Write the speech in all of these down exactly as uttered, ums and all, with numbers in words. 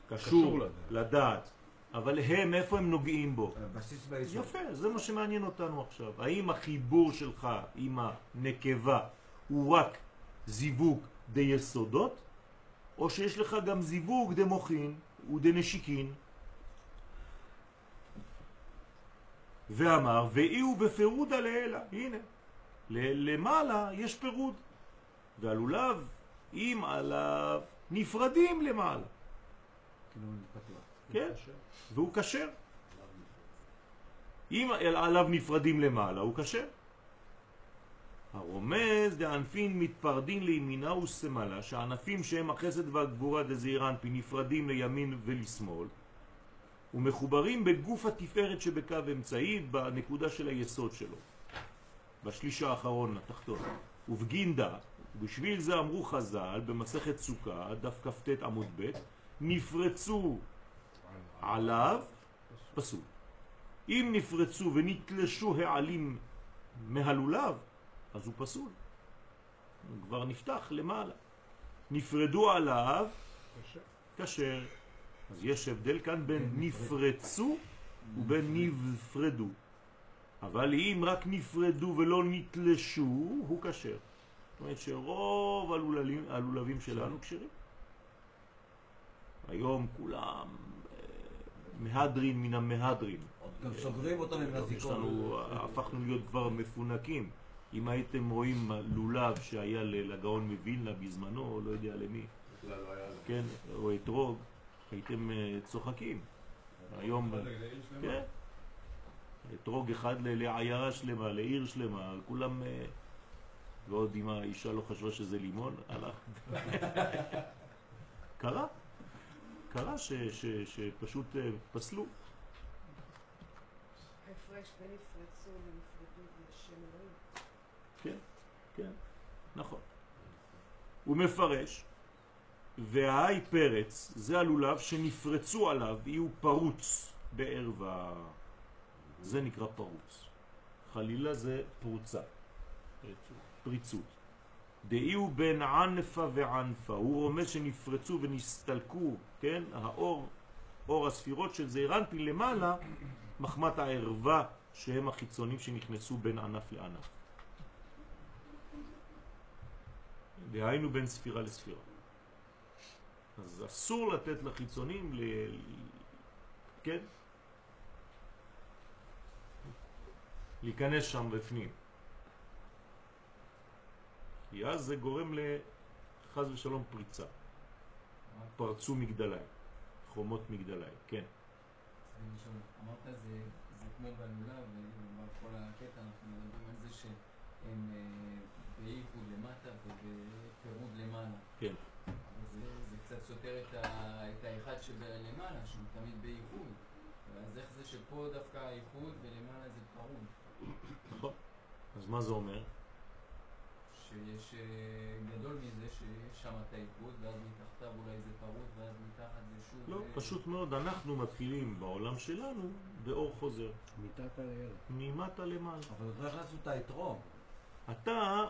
קשור לדעת. אבל הם, איפה הם נוגעים בו? בסיס ביסוד. יפה, זה מה שמעניין אותנו עכשיו. האם החיבור שלך עם הנקבה הוא רק זיווג די יסודות, או שיש לך גם זיווג די מוחין ודי נשיקין? ואמר, ואי הוא בפירוד עלילה, הנה, למעלה יש פירוד, והלולב עם עליו נפרדים למעלה. כן, והוא קשר. אם עליו נפרדים למעלה, הוא קשר. הרומז דענפין מתפרדים לימינה ושמאלה, שהענפים שהם החסד והגבורה דזעיר אנפין נפרדים לימין ולשמאל, ומחוברים בגוף התפארת שבקו אמצעי בנקודה של היסוד שלו, בשליש האחרון התחתון. ובגינדה, ובשביל זה אמרו חז"ל במסכת סוכה, דף כ"ט עמוד ב', נפרצו עליו פסול. אם נפרצו ונתלשו העלים מהלולב, אז הוא פסול. הוא כבר נפתח למעלה. נפרדו עליו כשר. אז יש הבדל כאן בין נפרצו ובין נפרדו. אבל אם רק נפרדו ולא נתלשו, הוא כשר. זאת אומרת שרוב הלולבים, הלולבים שלנו כשרים. היום כולם מהדרין מן המהדרין. גם סוגרים אותם עם הזיכרון. הפכנו להיות כבר מפונקים. אם הייתם רואים לולב שהיה לגאון מווילנה בזמנו, לא יודע למי, כן, או אתרוג, הייתם צוחקים. היום, כן, אתרוג אחד לעיירה שלמה, לעיר שלמה, כולם, ועוד אם האישה לא חשבה שזה לימון, הלך. קרה, קרה ש, ש, שפשוט פסלו. ההפרש בין נפרצו ונפרדו לשם אלוהים. כן, כן, נכון. הוא מפרש, והאי פרץ, זה הלולב שנפרצו עליו, יהיו פרוץ בערווה. זה נקרא פרוץ. חלילה זה פרוצה, פריצות. דאיהו בין ענפה וענפה, הוא רומז שנפרצו ונסתלקו, כן, האור, אור הספירות של זעיר אנפין למעלה, מחמת הערווה שהם החיצונים שנכנסו בין ענף לענף. דהיינו בין ספירה לספירה. אז אסור לתת לחיצונים ל... כן? להיכנס שם בפנים. כי אז זה גורם לחז ושלום פריצה. פרצו מגדליים, חומות מגדליים, כן. אמרת זה כמו בלולב, ובכל הקטע אנחנו מדברים על זה שהם באיחוד למטה ובפירוד למעלה. כן. אבל זה קצת סותר את האחד שבלמעלה, שהוא תמיד באיחוד. אז איך זה שפה דווקא האיחוד ולמעלה זה פרוד? נכון. אז מה זה אומר? שיש גדול מזה שיש שם את האיחוד, ואז מתחתיו אולי זה פרוד, ואז מתחת זה שוב... לא, פשוט מאוד, אנחנו מתחילים בעולם שלנו באור חוזר. מתחת לילה. ממטה למעלה. אבל לא הכנסנו את היתרום. אתה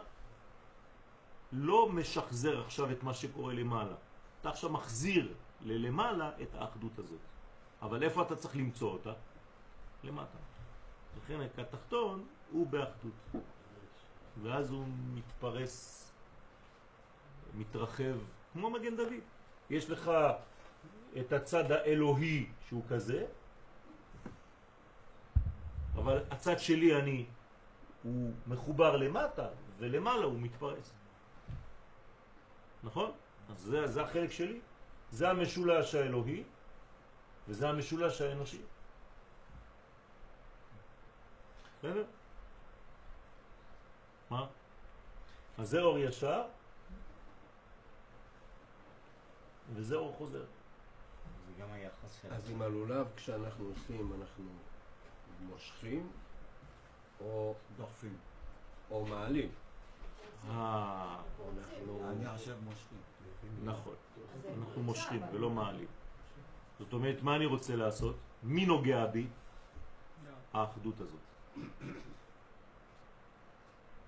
לא משחזר עכשיו את מה שקורה למעלה. אתה עכשיו מחזיר ללמעלה את האחדות הזאת. אבל איפה אתה צריך למצוא אותה? למטה. לכן התחתון הוא באחדות. ואז הוא מתפרס, מתרחב, כמו מגן דוד. יש לך את הצד האלוהי שהוא כזה, אבל הצד שלי אני, הוא מחובר למטה, ולמעלה הוא מתפרס. נכון? אז זה, זה החלק שלי. זה המשולש האלוהי, וזה המשולש האנושי. בסדר? מה? אז זה אור ישר, וזה אור חוזר. זה גם היחס של... אז עם הלולב כשאנחנו עושים, אנחנו מושכים, או דוחפים. או מעלים. אה, אני חושב מושכים. נכון. אנחנו מושכים ולא מעלים. זאת אומרת, מה אני רוצה לעשות? מי נוגע בי? האחדות הזאת.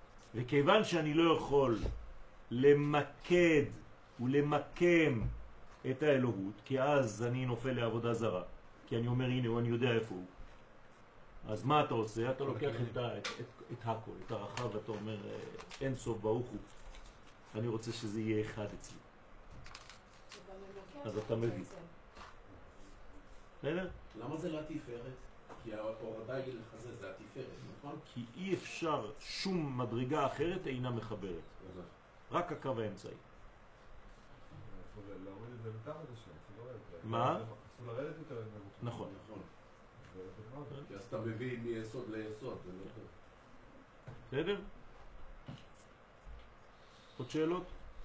וכיוון שאני לא יכול למקד ולמקם את האלוהות, כי אז אני נופל לעבודה זרה, כי אני אומר הנה, אני יודע איפה הוא. אז מה אתה עושה? אתה לוקח את, ה, את, את, את הכל, את הרחב, ואתה אומר אין סוף ברוך הוא. אני רוצה שזה יהיה אחד אצלי. אז אתה מבין. בסדר? למה זה לתפארת? כי ההורדה היא לחזה, זה התפארת, נכון? כי אי אפשר, שום מדרגה אחרת אינה מחברת. רק הקו האמצעי. להוריד את זה מתחת לשם, זה לא יפה. מה? אסור לרדת יותר נמוך. נכון. נכון. כי אז אתה מביא מיסוד ליסוד, זה לא טוב. בסדר? עוד שאלות?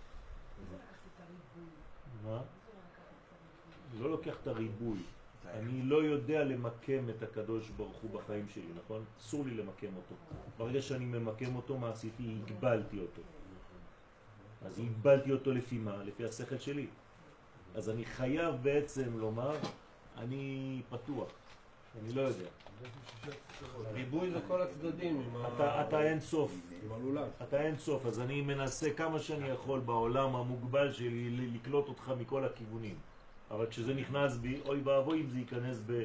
מה? אני לא לוקח את הריבוי. אני לא יודע למקם את הקדוש ברוך הוא בחיים שלי, נכון? אסור לי למקם אותו. ברגע שאני ממקם אותו, מה עשיתי? הגבלתי אותו. אז הגבלתי אותו לפי מה? לפי השכל שלי. אז אני חייב בעצם לומר, אני פתוח. אני לא יודע. ריבוי זה כל הצדדים. אתה, אתה אין סוף. עם הלולב. אתה אין סוף, אז אני מנסה כמה שאני יכול בעולם המוגבל שלי לקלוט אותך מכל הכיוונים. אבל כשזה נכנס בי, אוי ואבוי אם זה ייכנס ב...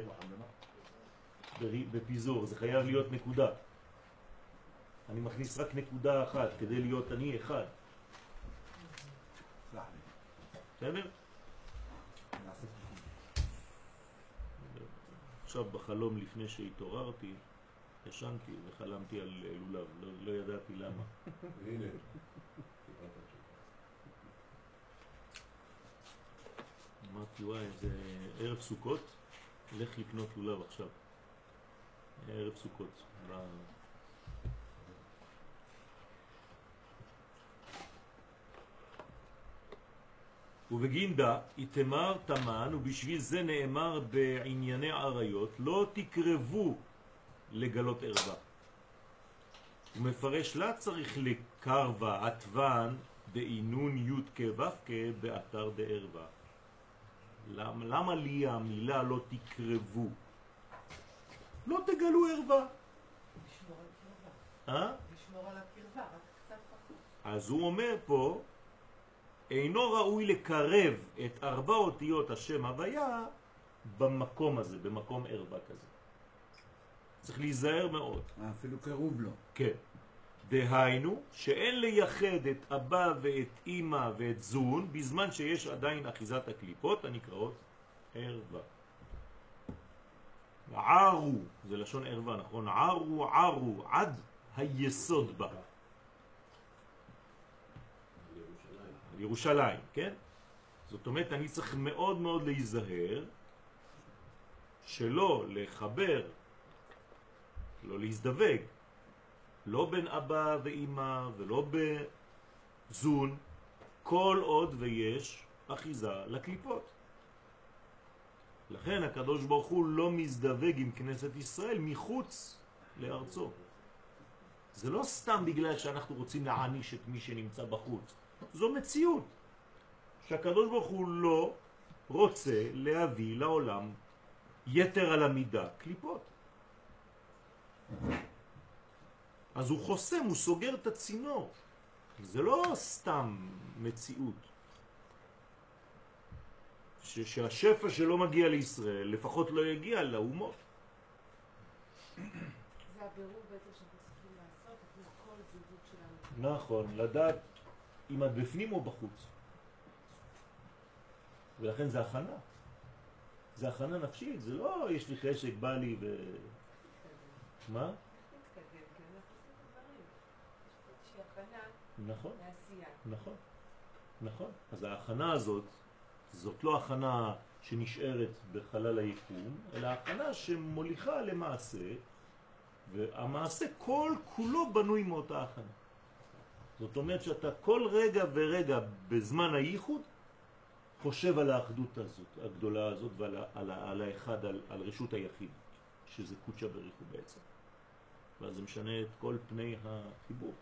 בפיזור, זה חייב להיות נקודה. אני מכניס רק נקודה אחת כדי להיות אני אחד. בסדר? עכשיו בחלום לפני שהתעוררתי, ישנתי וחלמתי על לולב, לא, לא ידעתי למה. הנה. אמרתי וואי, זה ערב סוכות, לך לקנות לולב עכשיו. ערב סוכות. ב... ובגינדה יתמר תמן, ובשביל זה נאמר בענייני עריות, לא תקרבו לגלות ערווה. הוא מפרש לה צריך לקרבה עטוון דאינון י' כו' באתר דערווה. למה, למה לי המילה לא תקרבו? לא תגלו ערווה. לשמור על קרבה. אה? לשמור על הקרבה, רק קצת פחות. אז הוא אומר פה, אינו ראוי לקרב את ארבע אותיות השם הוויה במקום הזה, במקום ערווה כזה. צריך להיזהר מאוד. אפילו קרוב לו. כן. דהיינו שאין לייחד את אבא ואת אמא ואת זון בזמן שיש עדיין אחיזת הקליפות הנקראות ערווה. ערו, זה לשון ערווה, נכון? ערו ערו עד היסוד בה. ירושלים. ירושלים, כן? זאת אומרת, אני צריך מאוד מאוד להיזהר שלא לחבר, לא להזדווג, לא בין אבא ואמא ולא בזון, כל עוד ויש אחיזה לקליפות. לכן הקדוש ברוך הוא לא מזדווג עם כנסת ישראל מחוץ לארצו. זה לא סתם בגלל שאנחנו רוצים להעניש את מי שנמצא בחוץ. זו מציאות שהקדוש ברוך הוא לא רוצה להביא לעולם יתר על המידה קליפות. אז הוא חוסם, הוא סוגר את הצינור. זה לא סתם מציאות. ש שהשפע שלא מגיע לישראל, לפחות לא יגיע לאומות. זה הבירור בעצם שאנחנו צריכים לעשות לפני כל זיווג שלנו. נכון, לדעת אם את בפנים או בחוץ. ולכן זה הכנה. זה הכנה נפשית, זה לא יש לי חשק, בא לי ו... מה? נכון, נכון, נכון. אז ההכנה הזאת, זאת לא הכנה שנשארת בחלל היקום, אלא הכנה שמוליכה למעשה, והמעשה כל כולו בנוי מאותה הכנה. זאת אומרת שאתה כל רגע ורגע בזמן הייחוד חושב על האחדות הזאת, הגדולה הזאת, ועל על, על האחד, על, על רשות היחיד, שזה קודשא בריך הוא בעצם. ואז זה משנה את כל פני החיבור.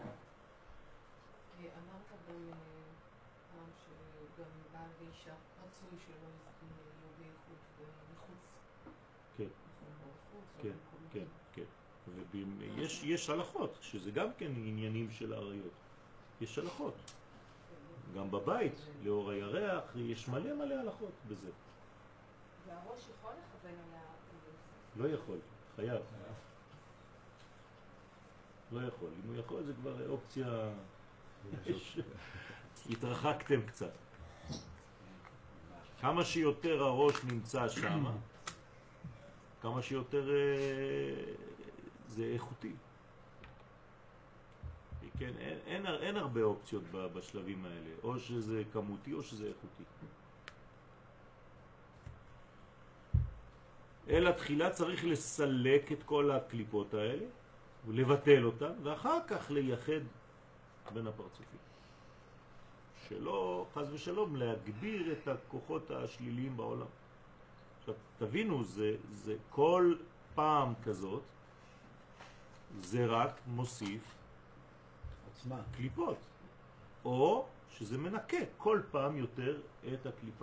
אמרת גם פעם שגם בעל ואישה רצוי שלא יהיו בייחוד ומחוץ. כן, כן, כן, כן. ויש יש הלכות, שזה גם כן עניינים של עריות. יש הלכות. גם בבית, לאור הירח, יש מלא מלא הלכות בזה. והראש יכול לכוון על ה... לא יכול, חייב. לא יכול. אם הוא יכול זה כבר אופציה... התרחקתם קצת. כמה שיותר הראש נמצא שם, כמה שיותר זה איכותי. כן, אין, אין, אין הרבה אופציות בשלבים האלה, או שזה כמותי או שזה איכותי. אלא תחילה צריך לסלק את כל הקליפות האלה, ולבטל אותן, ואחר כך לייחד בין הפרצופים. שלא, חס ושלום, להגביר את הכוחות השליליים בעולם. עכשיו, תבינו, זה, זה כל פעם כזאת, זה רק מוסיף עצמה. קליפות. או שזה מנקה כל פעם יותר את הקליפה.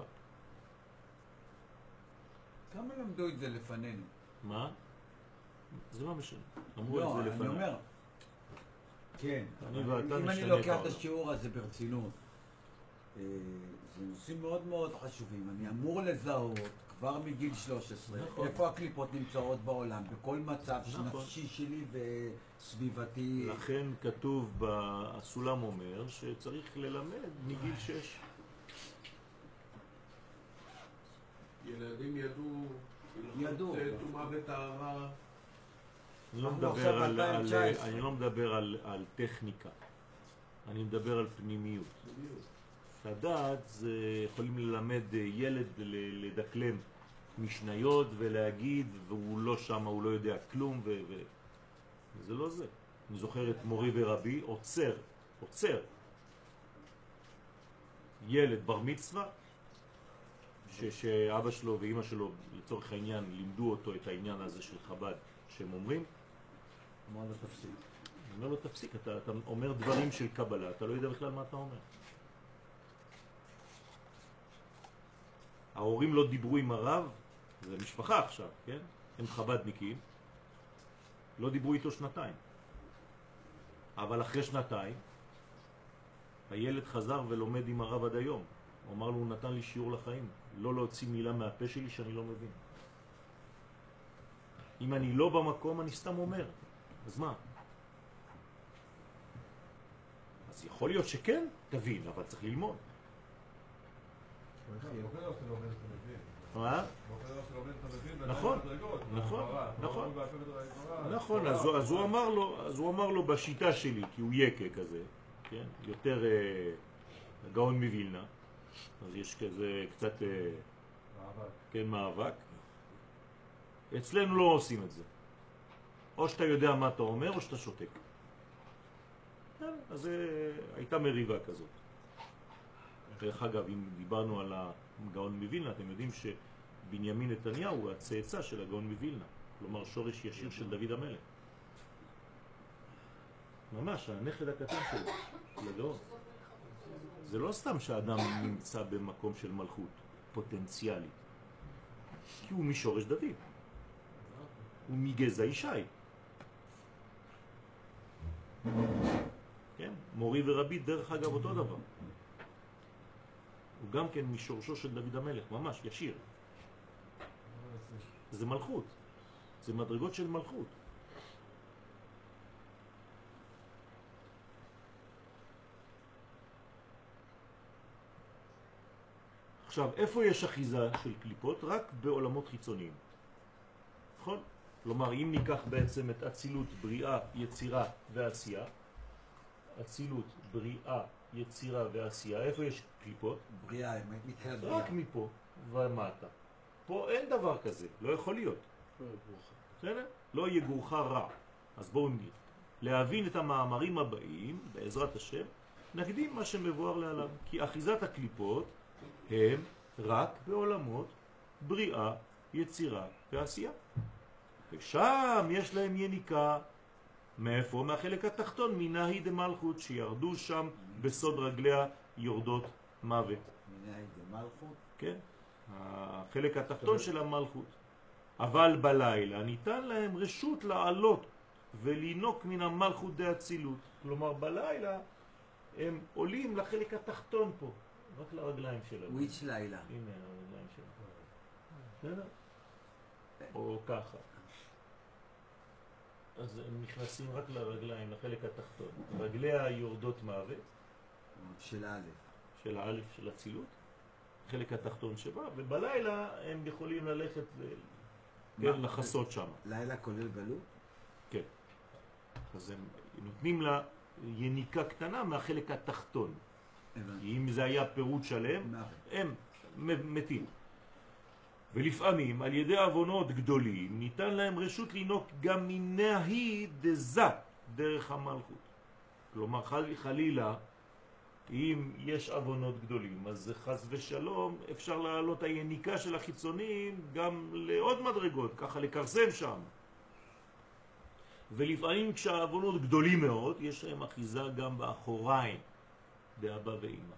כמה למדו את זה לפנינו? מה? זה לא משנה. אמרו לא, את זה אני לפנינו. אומר, כן, אני אבל ואתה אם אני נשנה לוקח את את העולם. השיעור הזה ברצינות, אה, זה נושאים מאוד מאוד חשובים. אני אמור לזהות כבר מגיל שלוש עשרה, נכון. איפה הקליפות נמצאות בעולם, בכל מצב נכון. נפשי שלי וסביבתי. לכן כתוב, הסולם אומר שצריך ללמד מגיל שש. ילדים ידעו, ידעו. הלכות טומאה וטהרה. אני לא אנחנו מדבר עכשיו על, על, ב-אלפיים תשע עשרה. אני לא מדבר על, על טכניקה, אני מדבר על פנימיות. לדעת זה יכולים ללמד ילד ל- לדקלם משניות ולהגיד והוא לא שם, הוא לא יודע כלום ו... ו... זה לא זה. אני זוכר את מורי ורבי עוצר, עוצר ילד בר מצווה ש... שאבא שלו ואמא שלו לצורך העניין לימדו אותו את העניין הזה של חב"ד שהם אומרים. אמר לו תפסיק. אני אומר לו תפסיק, אתה, אתה אומר דברים של קבלה, אתה לא יודע בכלל מה אתה אומר. ההורים לא דיברו עם הרב, זה משפחה עכשיו, כן? הם חב"דניקים, לא דיברו איתו שנתיים. אבל אחרי שנתיים, הילד חזר ולומד עם הרב עד היום. הוא אמר לו, הוא נתן לי שיעור לחיים, לא להוציא מילה מהפה שלי שאני לא מבין. אם אני לא במקום, אני סתם אומר. אז מה? אז יכול להיות שכן, תבין, אבל צריך ללמוד. מה? נכון, נכון, נכון. נכון, אז אז הוא אמר לו, אז הוא אמר לו בשיטה שלי, כי הוא יקה כזה, כן? יותר אה, גאון מווילנה, אז יש כזה קצת, אה, כן, מאבק. אצלנו לא עושים את זה. או שאתה יודע מה אתה אומר, או שאתה שותק. אז הייתה מריבה כזאת. דרך אגב, אם דיברנו על הגאון מווילנה, אתם יודעים שבנימין נתניהו הוא הצאצא של הגאון מווילנה, כלומר שורש ישיר של דוד המלך. ממש, הנכד הקטן שלו, של הגאון. זה לא סתם שהאדם נמצא במקום של מלכות, פוטנציאלי. כי הוא משורש דוד. הוא מגזע ישי. כן? מורי ורבי דרך אגב אותו דבר. הוא גם כן משורשו של דוד המלך, ממש, ישיר. זה מלכות. זה מדרגות של מלכות. עכשיו, איפה יש אחיזה של קליפות? רק בעולמות חיצוניים. נכון? כלומר, אם ניקח בעצם את אצילות, בריאה, יצירה ועשייה, אצילות, בריאה, יצירה ועשייה, איפה יש קליפות? בריאה, מתחילת רק בריאה. מפה ומטה. פה אין דבר כזה, לא יכול להיות. בסדר? לא יגורך רע. אז בואו נגיד. להבין את המאמרים הבאים, בעזרת השם, נקדים מה שמבואר להלן. כי אחיזת הקליפות הם רק בעולמות בריאה, יצירה ועשייה. ושם יש להם יניקה. מאיפה? מהחלק התחתון, מנהי דמלכות, שירדו שם בסוד רגליה יורדות מוות. מנהי דמלכות. כן? החלק התחתון של המלכות. אבל בלילה ניתן להם רשות לעלות ולינוק מן המלכות דאצילות. כלומר בלילה הם עולים לחלק התחתון פה, רק לרגליים שלהם. וויץ' לילה. הנה הרגליים שלהם. בסדר? או ככה. אז הם נכנסים רק לרגליים, לחלק התחתון. רגליה יורדות מוות. של א'. של האלף של הצילות. חלק התחתון שבה, ובלילה הם יכולים ללכת כן, לחסות שם. לילה כולל גלות? כן. אז הם נותנים לה יניקה קטנה מהחלק התחתון. כי אם זה היה פירוט שלם, הם מתים. ולפעמים על ידי אבונות גדולים ניתן להם רשות לנוק גם מנהי דזה דרך המלכות. כלומר חל, חלילה אם יש אבונות גדולים אז חס ושלום אפשר להעלות היניקה של החיצונים גם לעוד מדרגות, ככה לקרסם שם. ולפעמים כשהאבונות גדולים מאוד יש להם אחיזה גם באחוריים באבא ואמא.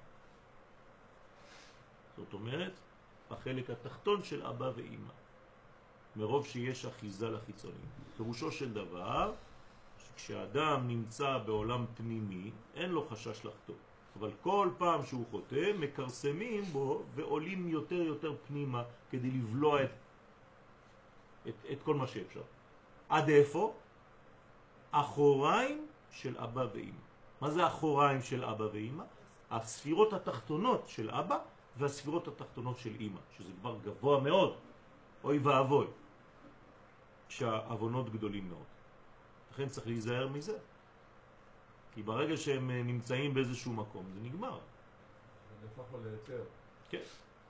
זאת אומרת בחלק התחתון של אבא ואמא, מרוב שיש אחיזה לחיצונים. פירושו של דבר, כשאדם נמצא בעולם פנימי, אין לו חשש לחטוא. אבל כל פעם שהוא חוטא, מקרסמים בו ועולים יותר יותר פנימה כדי לבלוע את, את, את כל מה שאפשר. עד איפה? אחוריים של אבא ואמא. מה זה אחוריים של אבא ואמא? הספירות התחתונות של אבא והספירות התחתונות של אמא, שזה כבר גבוה מאוד, אוי ואבוי, כשהאבונות גדולים מאוד. לכן צריך להיזהר מזה. כי ברגע שהם נמצאים באיזשהו מקום, זה נגמר. זה נפח לו ליצר. כן.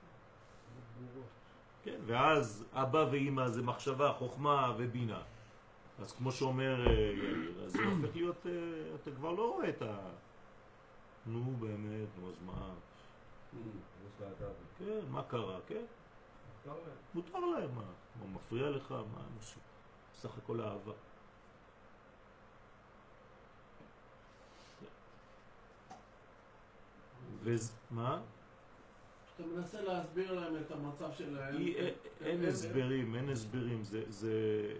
כן, ואז אבא ואמא זה מחשבה, חוכמה ובינה. אז כמו שאומר יאיר, אז זה הופך להיות, אתה כבר לא רואה את ה... נו באמת, נו אז מה... כן, מה קרה, כן? מותר להם, מה? מה מפריע לך? מה הם עושים? סך הכל האהבה. ומה? אתה מנסה להסביר להם את המצב שלהם. אין הסברים, אין הסברים. זה...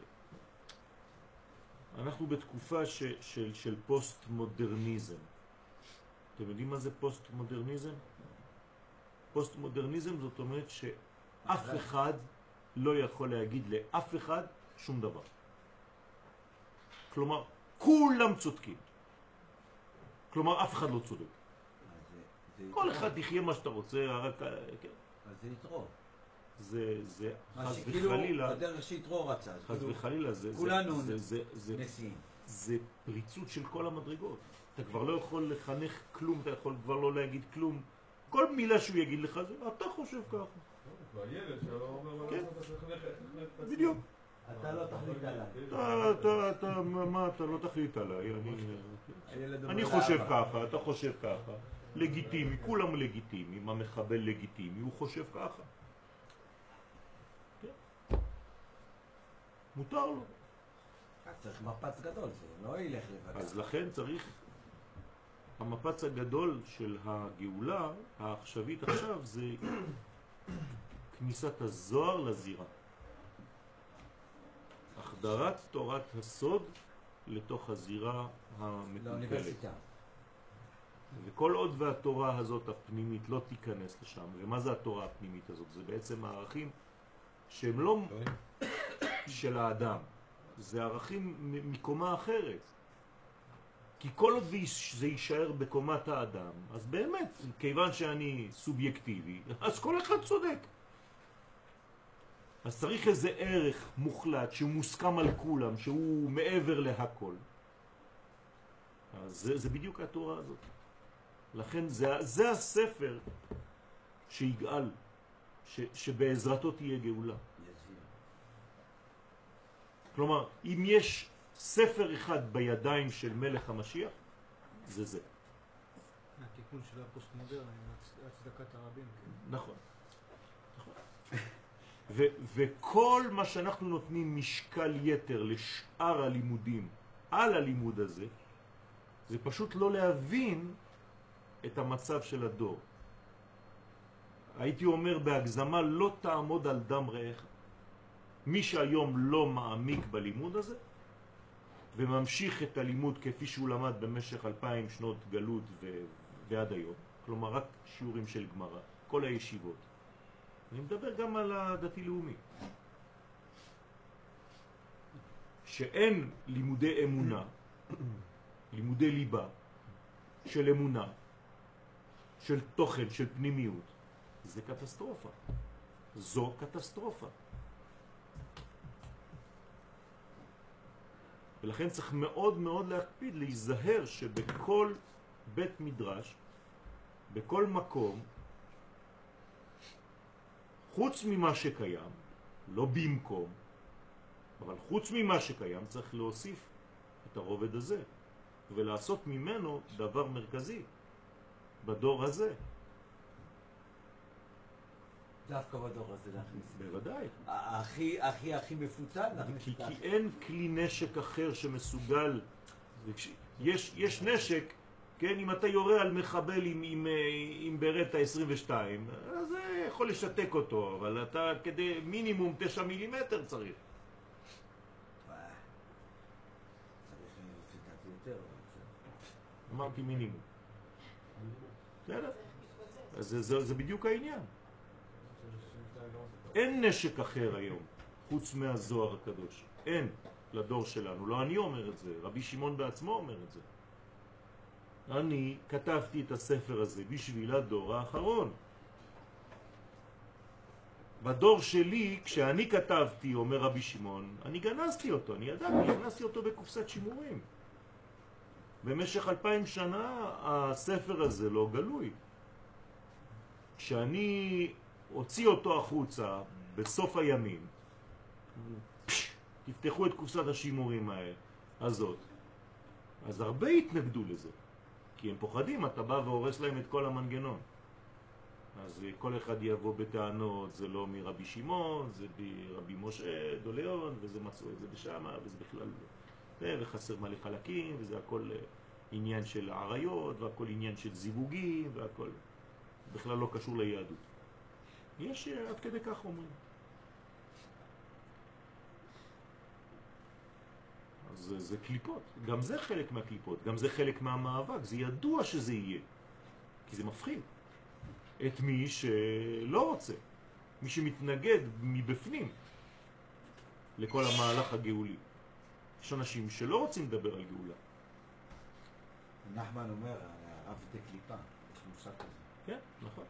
אנחנו בתקופה של פוסט מודרניזם. אתם יודעים מה זה פוסט מודרניזם? פוסט מודרניזם זאת אומרת שאף אחד לא יכול להגיד לאף אחד שום דבר. כלומר, כולם צודקים. כלומר, אף אחד לא צודק. כל אחד יחיה מה שאתה רוצה, רק... אז זה יתרו. זה, זה, חס וחלילה... הדרך שיתרו רצה. חס וחלילה, זה... כולנו נשיאים. זה פריצות של כל המדרגות. אתה כבר לא יכול לחנך כלום, אתה יכול כבר לא להגיד כלום. כל מילה שהוא יגיד לך זה, אתה חושב ככה. והילד שלא אומר מה לעשות, אתה צריך לחנך. בדיוק. אתה לא תחליט עליי. אתה, אתה, מה, אתה לא תחליט עליי. אני חושב ככה, אתה חושב ככה. לגיטימי, כולם לגיטימיים. המחבל לגיטימי, הוא חושב ככה. מותר לו. צריך מפץ גדול, זה לא ילך לבד. אז לכן צריך... המפץ הגדול של הגאולה העכשווית עכשיו זה כניסת הזוהר לזירה. החדרת תורת הסוד לתוך הזירה המקולקלת. לאוניברסיטה. וכל עוד והתורה הזאת הפנימית לא תיכנס לשם, ומה זה התורה הפנימית הזאת? זה בעצם הערכים שהם לא של האדם, זה ערכים מקומה אחרת. כי כל עוד זה יישאר בקומת האדם, אז באמת, כיוון שאני סובייקטיבי, אז כל אחד צודק. אז צריך איזה ערך מוחלט שהוא מוסכם על כולם, שהוא מעבר להכל. אז זה, זה בדיוק התורה הזאת. לכן זה, זה הספר שיגאל, ש, שבעזרתו תהיה גאולה. כלומר, אם יש ספר אחד בידיים של מלך המשיח, זה זה. התיקון של הפוסט-מודרני, הצדקת הרבים. נכון. ו- וכל מה שאנחנו נותנים משקל יתר לשאר הלימודים על הלימוד הזה, זה פשוט לא להבין את המצב של הדור. הייתי אומר בהגזמה, לא תעמוד על דם רעך. מי שהיום לא מעמיק בלימוד הזה, וממשיך את הלימוד כפי שהוא למד במשך אלפיים שנות גלות ו- ועד היום, כלומר רק שיעורים של גמרא, כל הישיבות. אני מדבר גם על הדתי-לאומי. שאין לימודי אמונה, לימודי ליבה, של אמונה, של תוכן, של פנימיות, זה קטסטרופה. זו קטסטרופה. ולכן צריך מאוד מאוד להקפיד, להיזהר שבכל בית מדרש, בכל מקום, חוץ ממה שקיים, לא במקום, אבל חוץ ממה שקיים צריך להוסיף את הרובד הזה, ולעשות ממנו דבר מרכזי בדור הזה. דווקא בדור הזה להכניס. בוודאי. הכי, הכי, הכי מפוצל להכניס. כי, כי אין כלי נשק אחר שמסוגל, יש, יש נשק, כן, אם אתה יורה על מחבל עם, עם, עם ברטה עשרים ושתיים, אז זה יכול לשתק אותו, אבל אתה כדי מינימום תשע מילימטר צריך. אמרתי מינימום. בסדר? אז זה, זה, זה בדיוק העניין. אין נשק אחר היום, חוץ מהזוהר הקדוש. אין לדור שלנו. לא אני אומר את זה, רבי שמעון בעצמו אומר את זה. אני כתבתי את הספר הזה בשביל הדור האחרון. בדור שלי, כשאני כתבתי, אומר רבי שמעון, אני גנזתי אותו, אני ידעתי, גנזתי אותו בקופסת שימורים. במשך אלפיים שנה הספר הזה לא גלוי. כשאני הוציא אותו החוצה בסוף הימים, תפתחו את קופסת השימורים הזאת, אז הרבה התנגדו לזה, כי הם פוחדים, אתה בא והורס להם את כל המנגנון. אז כל אחד יבוא בטענות, זה לא מרבי שמעון, זה ברבי משה דוליון, וזה מצאו את זה בשמה, וזה בכלל לא. וחסר מלא חלקים, וזה הכל עניין של עריות, והכל עניין של זיווגים, והכל בכלל לא קשור ליהדות. יש עד כדי כך אומרים. אז זה, זה קליפות, גם זה חלק מהקליפות, גם זה חלק מהמאבק, זה ידוע שזה יהיה, כי זה מפחיד את מי שלא רוצה, מי שמתנגד מבפנים לכל המהלך הגאולי. יש אנשים שלא רוצים לדבר על גאולה. נחמן אומר, הרב דה קליפה, יש מושג כזה. כן, נכון.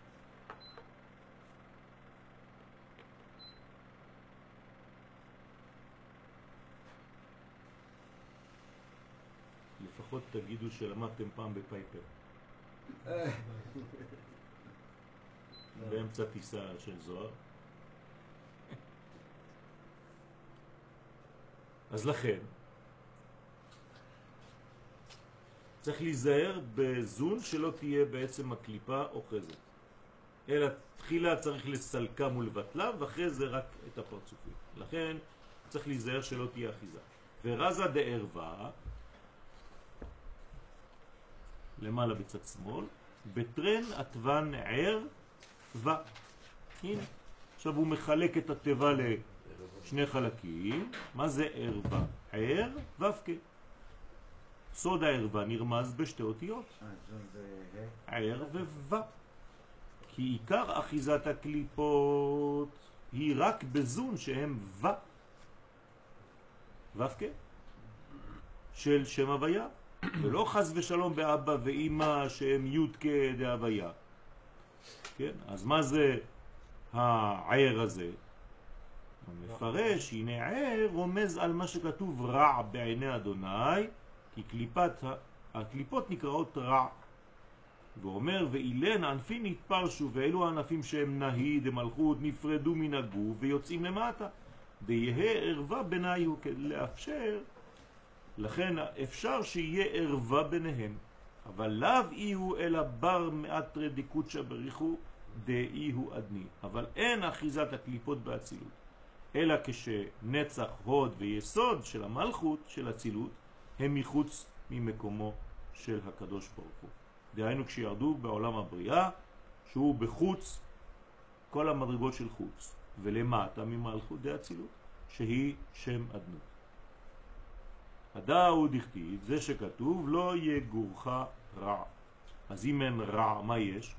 לפחות תגידו שלמדתם פעם בפייפר. באמצע טיסה של זוהר. אז לכן, צריך להיזהר בזון שלא תהיה בעצם הקליפה אוחזת. אלא תחילה צריך לסלקה ולבטלה, ואחרי זה רק את הפרצופים. לכן צריך להיזהר שלא תהיה אחיזה. ורזה דערווה, למעלה בצד שמאל, בטרן עטוון ער ו. הנה, עכשיו הוא מחלק את הטבע לשני חלקים. מה זה ערווה? ער ופקה. סוד הערווה נרמז בשתי אותיות. ער ו. כי עיקר אחיזת הקליפות היא רק בזון שהם ו. ופקה של שם הוויה. ולא חס ושלום באבא ואמא שהם יודקה דהוויה. כן? אז מה זה הער הזה? המפרש, הנה ער רומז על מה שכתוב רע בעיני אדוני, כי קליפת, הקליפות נקראות רע. ואומר, ואילן ענפים נתפרשו, ואלו הענפים שהם נהי דמלכות נפרדו מן הגוף ויוצאים למטה. דיה ערווה ביניו, לאפשר, לכן אפשר שיהיה ערווה ביניהם, אבל לאו איהו אלא בר מעט רדיקות שבריחו דאיהו אדני. אבל אין אחיזת הקליפות באצילות, אלא כשנצח הוד ויסוד של המלכות של אצילות הם מחוץ ממקומו של הקדוש ברוך הוא. דהיינו כשירדו בעולם הבריאה, שהוא בחוץ כל המדרגות של חוץ, ולמטה ממלכות דאצילות שהיא שם אדנות. הדאו דכתיב, זה שכתוב לא יגורך רע. אז אם אין רע, מה יש?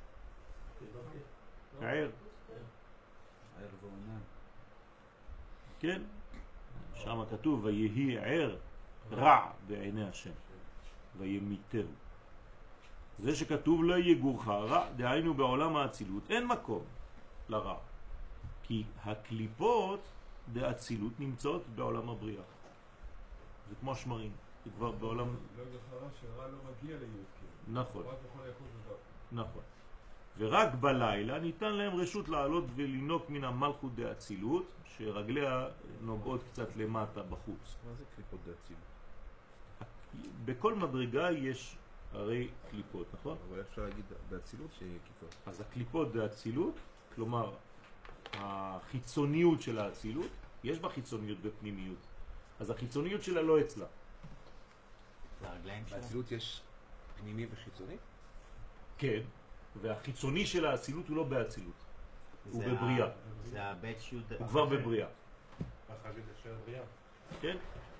הער. ער ועונן. כן? שם כתוב, ויהי ער רע בעיני השם, וימיתהו. זה שכתוב לא יגורך רע, דהיינו בעולם האצילות, אין מקום לרע. כי הקליפות דאצילות נמצאות בעולם הבריאה. זה כמו שמרים, זה כבר בעולם... לא גחרה שרע לא מגיע להיות כאילו. נכון, רק יכול לאכול ודאי. נכון. ורק בלילה ניתן להם רשות לעלות ולנוק מן המלכות דאצילות, שרגליה נוגעות קצת למטה בחוץ. מה זה קליפות דאצילות? בכל מדרגה יש הרי קליפות, נכון? אבל אפשר להגיד באצילות שיהיה קליפות. אז הקליפות דאצילות, כלומר החיצוניות של האצילות, יש בה חיצוניות בפנימיות. אז החיצוניות שלה לא אצלה. זה הרגליים שלו? באצילות יש פנימי וחיצוני? כן, והחיצוני של האצילות הוא לא באצילות. הוא זה בבריאה. ה- זה הבית שיהוד... הוא כבר בבריאה. החגת של הבריאה. כן?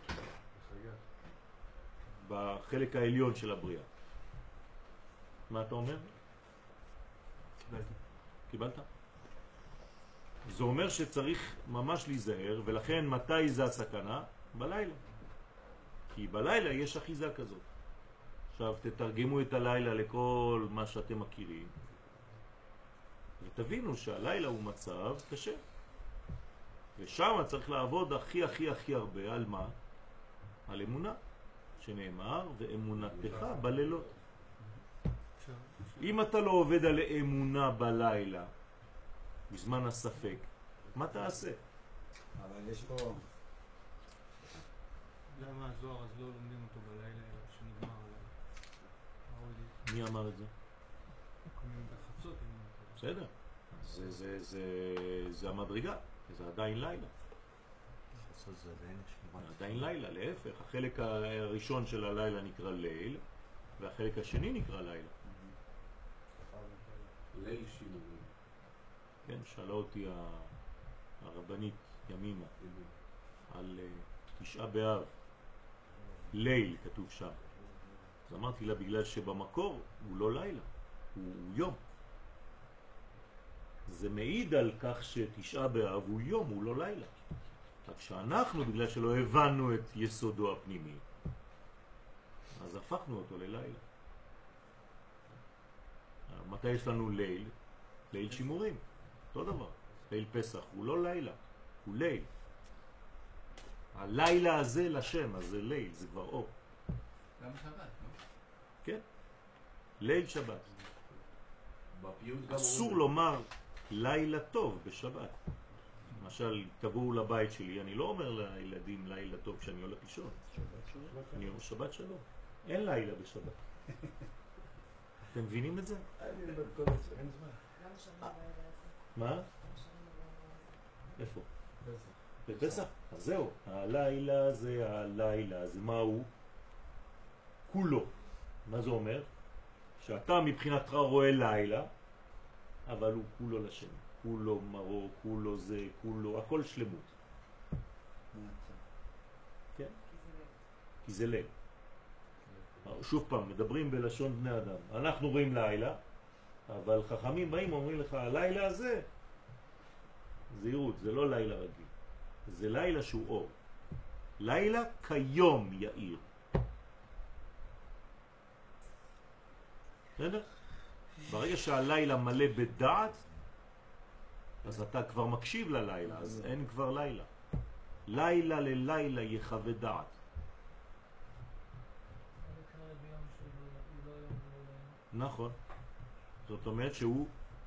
בחלק העליון של הבריאה. מה אתה אומר? קיבלתי. קיבלת? זה אומר שצריך ממש להיזהר, ולכן מתי זה הסכנה? בלילה. כי בלילה יש אחיזה כזאת. עכשיו תתרגמו את הלילה לכל מה שאתם מכירים, ותבינו שהלילה הוא מצב קשה. ושם צריך לעבוד הכי הכי הכי הרבה על מה? על אמונה, שנאמר, ואמונתך בלילות. אם אתה לא עובד על אמונה בלילה, בזמן הספק, מה תעשה? אבל יש פה... למה הזוהר אז לא לומדים אותו בלילה אלא שנגמר הלילה? מי אמר את זה? קמים בחצות אם לא בסדר. זה, זה, זה, זה המדרגה, זה עדיין לילה. חצות זה עדיין שמורת. עדיין לילה, להפך. החלק הראשון של הלילה נקרא ליל, והחלק השני נקרא לילה. ליל שימורים. כן, שאלה אותי הרבנית ימימה על תשעה באב, ליל כתוב שם. אז אמרתי לה, בגלל שבמקור הוא לא לילה, הוא יום. זה מעיד על כך שתשעה באב הוא יום, הוא לא לילה. רק שאנחנו, בגלל שלא הבנו את יסודו הפנימי, אז הפכנו אותו ללילה. מתי יש לנו ליל? ליל שימורים, אותו דבר. ליל פסח הוא לא לילה, הוא ליל. הלילה הזה לשם, אז זה ליל, זה כבר אור. גם שבת, לא? כן, ליל שבת. בפיוט גם אסור לומר לילה טוב בשבת. למשל, תבואו לבית שלי, אני לא אומר לילדים לילה טוב כשאני הולך לישון. אני אומר שבת שלום. אין לילה בשבת. אתם מבינים את זה? למה שרים בלילה הזה? מה? למה שרים בלילה הזה? איפה? בפסח? אז זהו, הלילה זה הלילה, זה מה הוא? כולו. מה זה אומר? שאתה מבחינתך רואה לילה, אבל הוא כולו לשם. כולו מרור, כולו זה, כולו, הכל שלמות. כן? כי זה ליל. שוב פעם, מדברים בלשון בני אדם. אנחנו רואים לילה, אבל חכמים באים אומרים לך, הלילה הזה, זהירות, זה לא לילה רגיל. זה לילה שהוא אור. לילה כיום יאיר. בסדר? ברגע שהלילה מלא בדעת, אז אתה כבר מקשיב ללילה, אז אין כבר לילה. לילה ללילה יחווה דעת. נכון. זאת אומרת שהוא...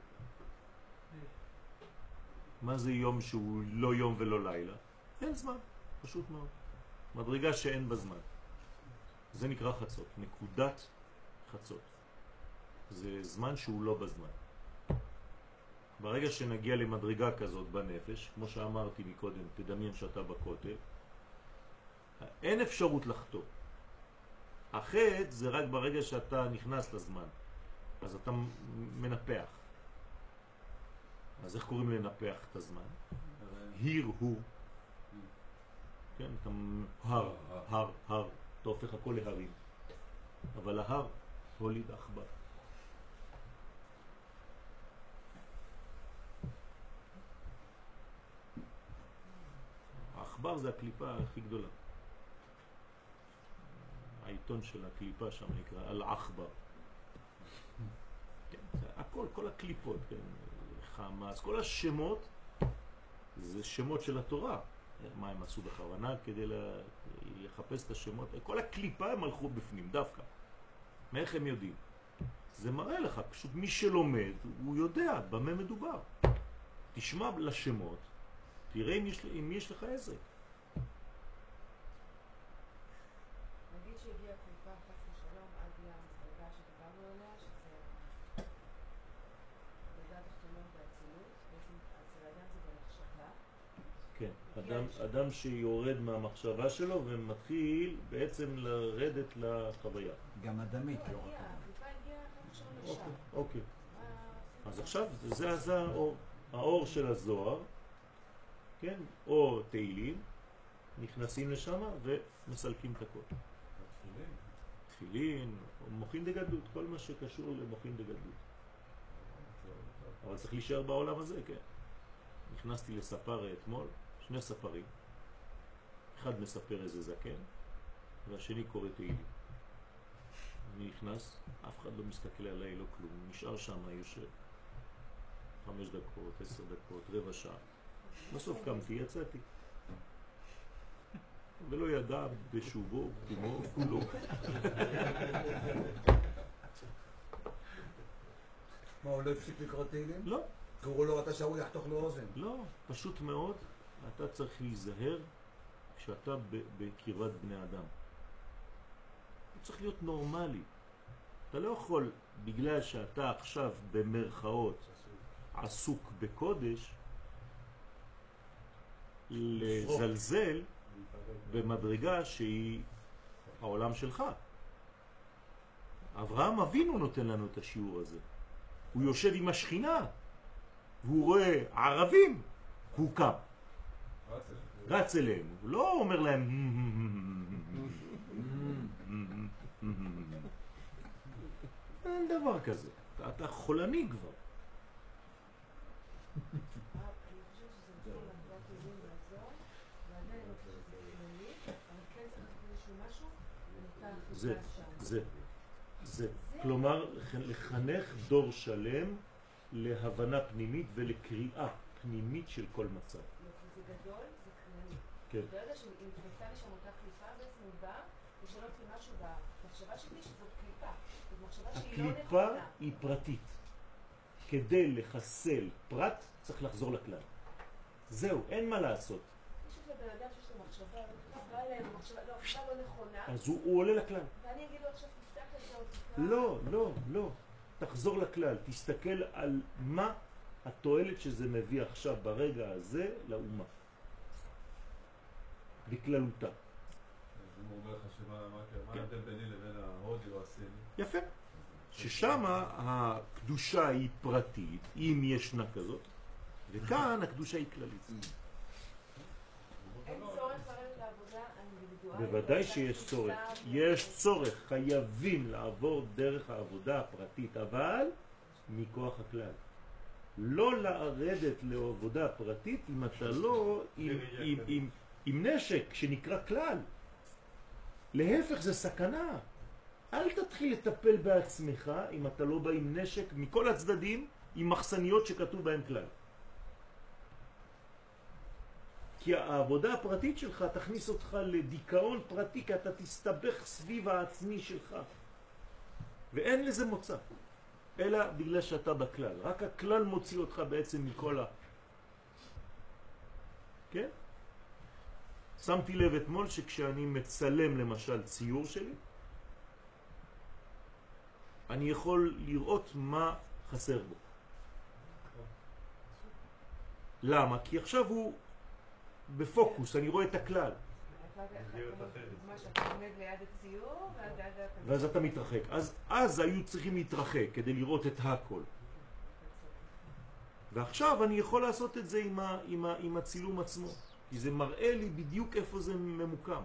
מה זה יום שהוא לא יום ולא לילה? אין זמן, פשוט מאוד. מדרגה שאין בזמן. זה נקרא חצות, נקודת חצות. זה זמן שהוא לא בזמן. ברגע שנגיע למדרגה כזאת בנפש, כמו שאמרתי מקודם, תדמיין שאתה בכותל, אין אפשרות לחטוא. החטא זה רק ברגע שאתה נכנס לזמן, אז אתה מנפח. אז איך קוראים לנפח את הזמן? היר הוא. כן, אתה הר, הר, הר. אתה הופך הכל להרים. אבל ההר הוליד עכבר. העכבר זה הקליפה הכי גדולה. העיתון של הקליפה שם נקרא אל-עכבר. כן, זה הכל, כל הקליפות, כן, חמאס, כל השמות זה שמות של התורה. מה הם עשו בכוונה כדי לחפש את השמות? כל הקליפה הם הלכו בפנים דווקא. מאיך הם יודעים? זה מראה לך, פשוט מי שלומד הוא יודע במה מדובר. תשמע לשמות, תראה אם יש, אם יש לך עזק. נגיד שהגיעה קליפה חס ושלום עד למדרגה שדיברנו עליה, שזה מדרגה תחתונות באצילות, בעצם אצל האדם זה במחשבה. כן, אדם, אדם שיורד מהמחשבה שלו ומתחיל בעצם לרדת לחוויה. גם אדמית, לא רק הגיעה, אדמית. הקליפה הגיעה חס ושלום אוקיי, לשם. אוקיי. מה- אז עכשיו זה, זה האור, האור של הזוהר, כן, או תהילים, נכנסים לשם ומסלקים את הכל. תפילין, או מוחין דגדלות, כל מה שקשור למוחין דגדלות. אבל צריך להישאר בעולם הזה, כן. נכנסתי לספר אתמול, שני ספרים. אחד מספר איזה זקן, והשני קורא תהילים. אני נכנס, אף אחד לא מסתכל עליי, לא כלום, נשאר שם, יושב. חמש דקות, עשר דקות, רבע שעה. בסוף קמתי, יצאתי. ולא ידע בשובו, כמו כולו. מה, הוא לא הפסיק לקרוא תהילים? לא, קראו לו רתה שהוא יחתוך לו אוזן. לא, פשוט מאוד, אתה צריך להיזהר כשאתה ב- בקרבת בני אדם. הוא צריך להיות נורמלי. אתה לא יכול, בגלל שאתה עכשיו במרכאות עסוק בקודש, לזלזל במדרגה שהיא העולם שלך. אברהם אבינו נותן לנו את השיעור הזה. הוא יושב עם השכינה, והוא רואה ערבים, הוא קם, רץ אליהם. הוא לא אומר להם אין דבר כזה. אתה, אתה חולני כבר. אני חושבת שזה נכון להקראת תהילים לעזור, ועדיין אני חושבת שזה כללי, אבל כן צריך לעשות איזשהו משהו, ונותן זה, חוקה שם. זה, זה. כלומר, לחנך דור שלם להבנה פנימית ולקריאה פנימית של כל מצב. זה גדול, זה כללי. כן. ברגע שאם נכנסה לי שם אותה קליפה, בעצם הוא בא לשנות לי משהו במחשבה שלי שזאת קליפה. זאת מחשבה שהיא לא הקליפה נכונה. היא פרטית. כדי לחסל פרט צריך לחזור לכלל. זהו, אין מה לעשות. יש את הבן אדם שיש לו מחשבה, בא אליהם, מחשבה לא, מחשבה לא נכונה, אז הוא, הוא עולה לכלל. ואני אגיד לו עכשיו תפתח את זה או תקרא. לא, לא, לא. תחזור לכלל. תסתכל על מה התועלת שזה מביא עכשיו ברגע הזה לאומה. בכללותה. אז הוא אומר לך שמה מה ההבדל ביני לבין ההודי או הסיני? יפה. ששם הקדושה היא פרטית, אם ישנה כזאת, וכאן הקדושה היא כללית. אין צורך לרדת לעבודה אינדיבידואלית. בוודאי שיש צורך. יש צורך, חייבים לעבור דרך העבודה הפרטית, אבל מכוח הכלל. לא לרדת לעבודה פרטית אם אתה לא עם, עם, עם, עם נשק שנקרא כלל. להפך, זה סכנה. אל תתחיל לטפל בעצמך אם אתה לא בא עם נשק מכל הצדדים, עם מחסניות שכתוב בהם כלל. כי העבודה הפרטית שלך תכניס אותך לדיכאון פרטי, כי אתה תסתבך סביב העצמי שלך. ואין לזה מוצא, אלא בגלל שאתה בכלל. רק הכלל מוציא אותך בעצם מכל ה... כן? שמתי לב אתמול שכשאני מצלם למשל ציור שלי, אני יכול לראות מה חסר בו. למה? כי עכשיו הוא בפוקוס, אני רואה את הכלל. דוגמה שאתה עומד ליד הציור, ואז אתה מתרחק. אז, אז היו צריכים להתרחק כדי לראות את הכל. ועכשיו אני יכול לעשות את זה עם, ה, עם, ה, עם הצילום עצמו. כי זה מראה לי בדיוק איפה זה ממוקם.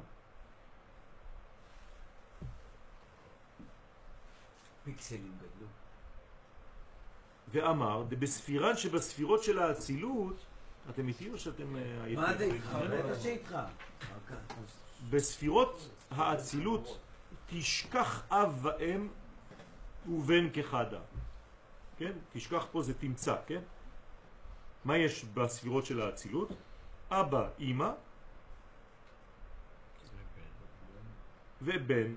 פיקסלים גדלו. ואמר, בספירן שבספירות של האצילות, אתם איתי או שאתם עייפים? מה זה איתך? בטח שאיתך. בספירות האצילות תשכח אב ואם ובן כחדה. כן? תשכח פה זה תמצא, כן? מה יש בספירות של האצילות? אבא, אמא ובן.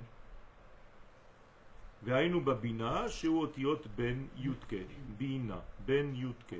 והיינו בבינה שהוא אותיות בן יודקה, בינה, בן יודקה.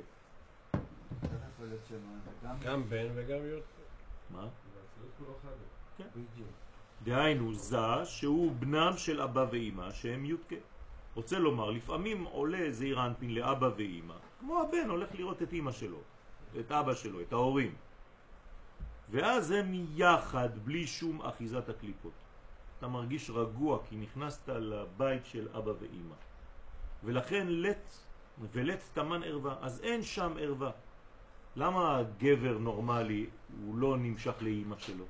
גם בן וגם יוד. מה? כולו חד. כן. דהיינו זה שהוא בנם של אבא ואמא שהם יודקה. רוצה לומר, לפעמים עולה זעיר אנפין לאבא ואמא, כמו הבן הולך לראות את אמא שלו, את אבא שלו, את ההורים. ואז הם יחד בלי שום אחיזת הקליפות. אתה מרגיש רגוע כי נכנסת לבית של אבא ואמא. ולכן לת ולת תמן ערווה, אז אין שם ערווה. למה הגבר נורמלי הוא לא נמשך לאמא שלו?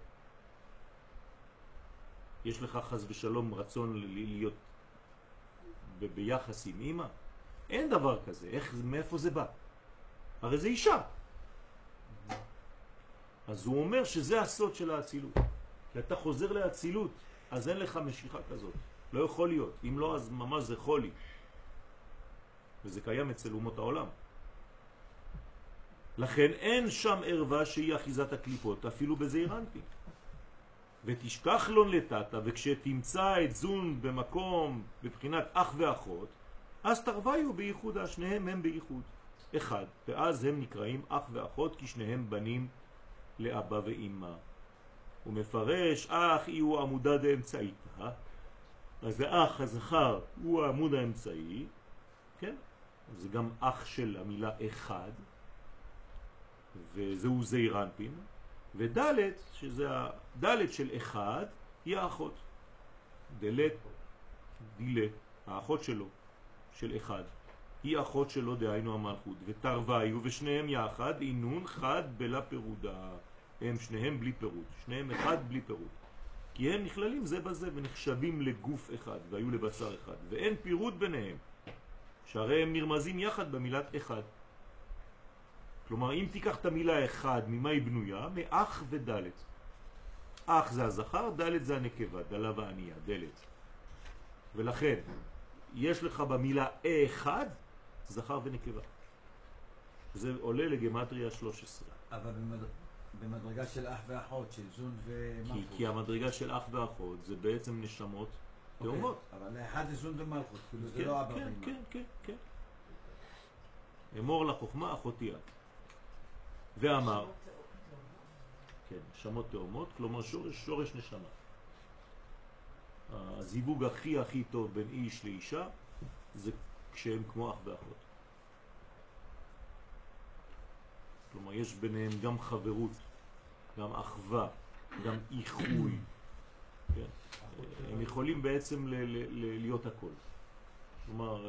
יש לך חס ושלום רצון להיות ב- ביחס עם אמא? אין דבר כזה. איך, מאיפה זה בא? הרי זה אישה. אז הוא אומר שזה הסוד של האצילות. כי אתה חוזר לאצילות, אז אין לך משיכה כזאת. לא יכול להיות. אם לא, אז ממש זה חולי. וזה קיים אצל אומות העולם. לכן אין שם ערווה שהיא אחיזת הקליפות, אפילו בזעיר אנפין. ותשכח לון לטאטה, וכשתמצא את זון במקום בבחינת אח ואחות, אז תרוויו בייחוד, שניהם הם בייחוד אחד, ואז הם נקראים אח ואחות, כי שניהם בנים לאבא ואמא. הוא מפרש, אח הוא עמודה דאמצעית, אה? אז האח הזכר הוא העמוד האמצעי, כן? זה גם אח של המילה אחד, וזהו זעיר אנפין, ודלת, שזה הדלת של אחד, היא האחות. דלת, דילה, האחות שלו, של אחד. היא אחות שלו, דהיינו המלכות. ותרוויו, ושניהם יחד, אינון חד בלה פירודה. הם שניהם בלי פירוד. שניהם אחד בלי פירוד. כי הם נכללים זה בזה ונחשבים לגוף אחד, והיו לבשר אחד. ואין פירוד ביניהם. שהרי הם נרמזים יחד במילת אחד. כלומר, אם תיקח את המילה אחד, ממה היא בנויה? מאח ודלת. אח זה הזכר, דלת זה הנקבה, דלה וענייה, דלת. ולכן, יש לך במילה אחד, זכר ונקבה. זה עולה לגמטריה שלוש עשרה. אבל במד... במדרגה של אח ואחות, של זון ומלכות. כי, כי המדרגה של אח ואחות זה בעצם נשמות תאומות. אבל אחד זה זון ומלכות, כאילו כן, זה לא אבא כן, ואמא. כן, כן, כן. אמור לחוכמה אחותי את. ואמר, כן, נשמות תאומות, כלומר שורש, שורש נשמה. הזיווג הכי הכי טוב בין איש לאישה זה כשהם כמו אח ואחות. כלומר, יש ביניהם גם חברות, גם אחווה, גם איחוי. כן? הם יכולים בעצם ל- ל- ל- להיות הכל. כלומר,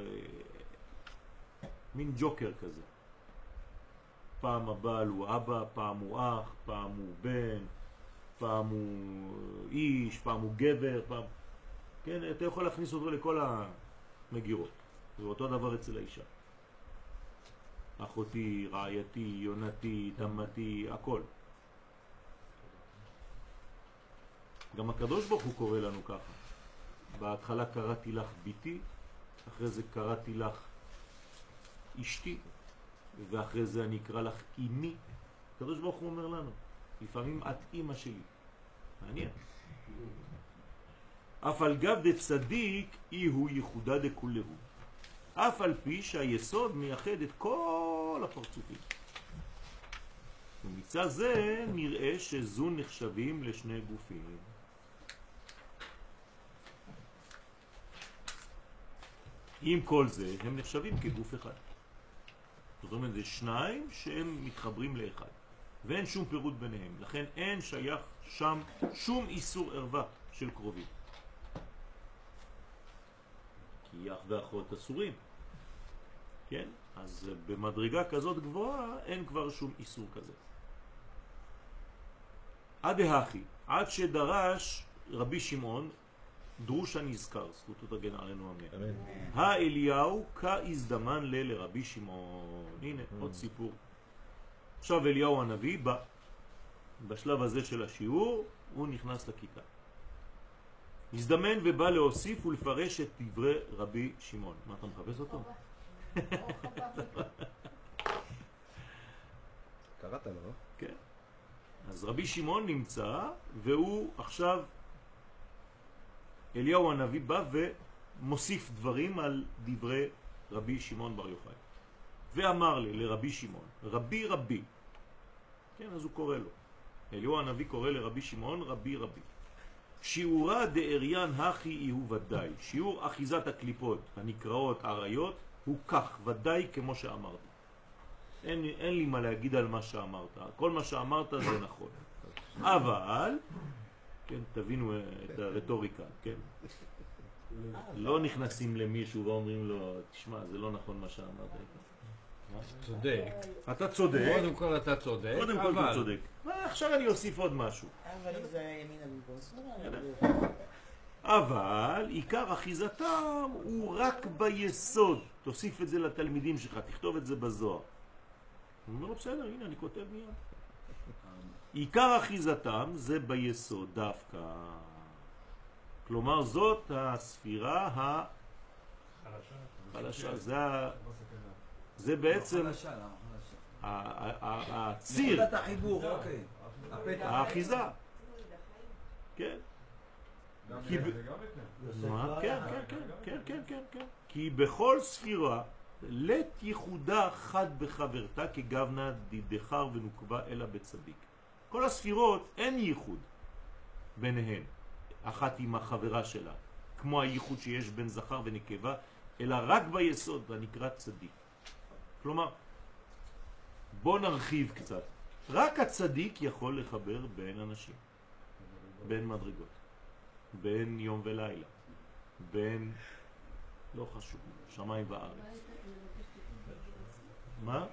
מין ג'וקר כזה. פעם הבעל הוא אבא, פעם הוא אח, פעם הוא בן, פעם הוא איש, פעם הוא גבר, פעם... כן, אתה יכול להכניס אותו לכל המגירות. זה אותו דבר אצל האישה. אחותי, רעייתי, יונתי, תמתי, הכל. גם הקדוש ברוך הוא קורא לנו ככה. בהתחלה קראתי לך ביתי, אחרי זה קראתי לך אשתי, ואחרי זה אני אקרא לך אמי. הקדוש ברוך הוא אומר לנו, לפעמים את אמא שלי. מעניין. אף על גב דצדיק אי הוא ייחודה דכולהו. אף על פי שהיסוד מייחד את כל הפרצופים. ומצד זה נראה שזון נחשבים לשני גופים. עם כל זה הם נחשבים כגוף אחד. זאת אומרת, זה שניים שהם מתחברים לאחד. ואין שום פירוט ביניהם. לכן אין שייך שם שום איסור ערווה של קרובים. כי אח ואחות אסורים. כן? אז במדרגה כזאת גבוהה אין כבר שום איסור כזה. עד ההכי, עד שדרש רבי שמעון, דרוש הנזכר, זכותו תגן עלינו אמן. האליהו כהזדמן ל לרבי שמעון. הנה, עוד סיפור. עכשיו אליהו הנביא בא. בשלב הזה של השיעור הוא נכנס לכיתה. הזדמן ובא להוסיף ולפרש את דברי רבי שמעון. מה אתה מחפש אותו? קראת לו, לא? כן. אז רבי שמעון נמצא, והוא עכשיו, אליהו הנביא בא ומוסיף דברים על דברי רבי שמעון בר יוחאי. ואמר לי לרבי שמעון, רבי רבי. כן, אז הוא קורא לו. אליהו הנביא קורא לרבי שמעון רבי רבי. שיעורה דאריין הכי הוא ודאי. שיעור אחיזת הקליפות הנקראות עריות הוא כך, ודאי כמו שאמרתי. אין, אין לי מה להגיד על מה שאמרת. כל מה שאמרת זה נכון. אבל, כן, תבינו את הרטוריקה, כן? לא נכנסים למישהו ואומרים לו, תשמע, זה לא נכון מה שאמרת. צודק. אתה צודק. קודם כל אתה צודק, קודם כל אתה צודק. עכשיו אני אוסיף עוד משהו. אבל אם זה היה ימינה במקום שמאלה... אבל עיקר אחיזתם הוא רק ביסוד. תוסיף את זה לתלמידים שלך, תכתוב את זה בזוהר. הוא אומר לו, בסדר, הנה אני כותב מיד. עיקר אחיזתם זה ביסוד דווקא. כלומר זאת הספירה החלשה. זה, זה בעצם הציר, נקודת החיבור, אוקיי. האחיזה. כן. כי ב... מה? כן, כן, כן, כן, כן, כן, כן. כי בכל ספירה לת ייחודה חד בחברתה כגוונה דחר ונוקבה אלא בצדיק. כל הספירות אין ייחוד ביניהן, אחת עם החברה שלה, כמו הייחוד שיש בין זכר ונקבה, אלא רק ביסוד הנקרא צדיק. כלומר, בוא נרחיב קצת. רק הצדיק יכול לחבר בין אנשים, בין מדרגות, בין יום ולילה, בין, לא חשוב, שמיים וארץ. מה?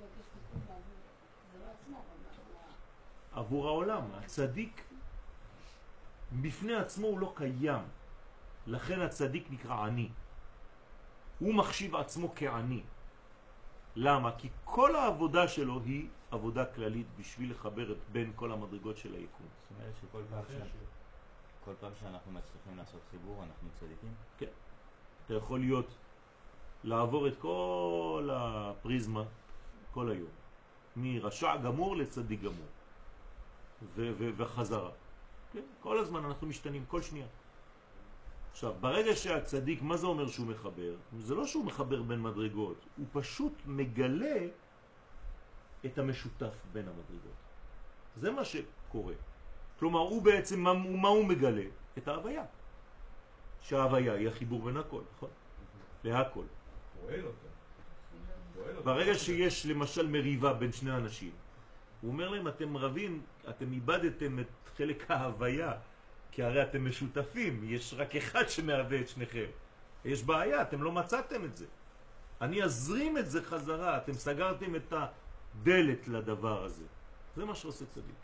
עבור העולם. הצדיק בפני עצמו הוא לא קיים, לכן הצדיק נקרא עני. הוא מחשיב עצמו כעני. למה? כי כל העבודה שלו היא עבודה כללית בשביל לחבר את בין כל המדרגות של היקום. זאת אומרת שכל פעם, ש... כל פעם שאנחנו מצליחים לעשות חיבור אנחנו צדיקים? כן. אתה יכול להיות, לעבור את כל הפריזמה כל היום. מרשע גמור לצדיק גמור. ו- ו- וחזרה. כן? כל הזמן אנחנו משתנים, כל שנייה. עכשיו, ברגע שהצדיק, מה זה אומר שהוא מחבר? זה לא שהוא מחבר בין מדרגות, הוא פשוט מגלה את המשותף בין המדרגות. זה מה שקורה. כלומר, הוא בעצם, מה, מה הוא מגלה? את ההוויה. שההוויה היא החיבור בין הכל, נכון? להכל. פועל אותה. ברגע שיש למשל מריבה בין שני אנשים, הוא אומר להם, אתם רבים, אתם איבדתם את חלק ההוויה, כי הרי אתם משותפים, יש רק אחד שמהווה את שניכם. יש בעיה, אתם לא מצאתם את זה. אני אזרים את זה חזרה, אתם סגרתם את הדלת לדבר הזה. זה מה שעושה צדיק.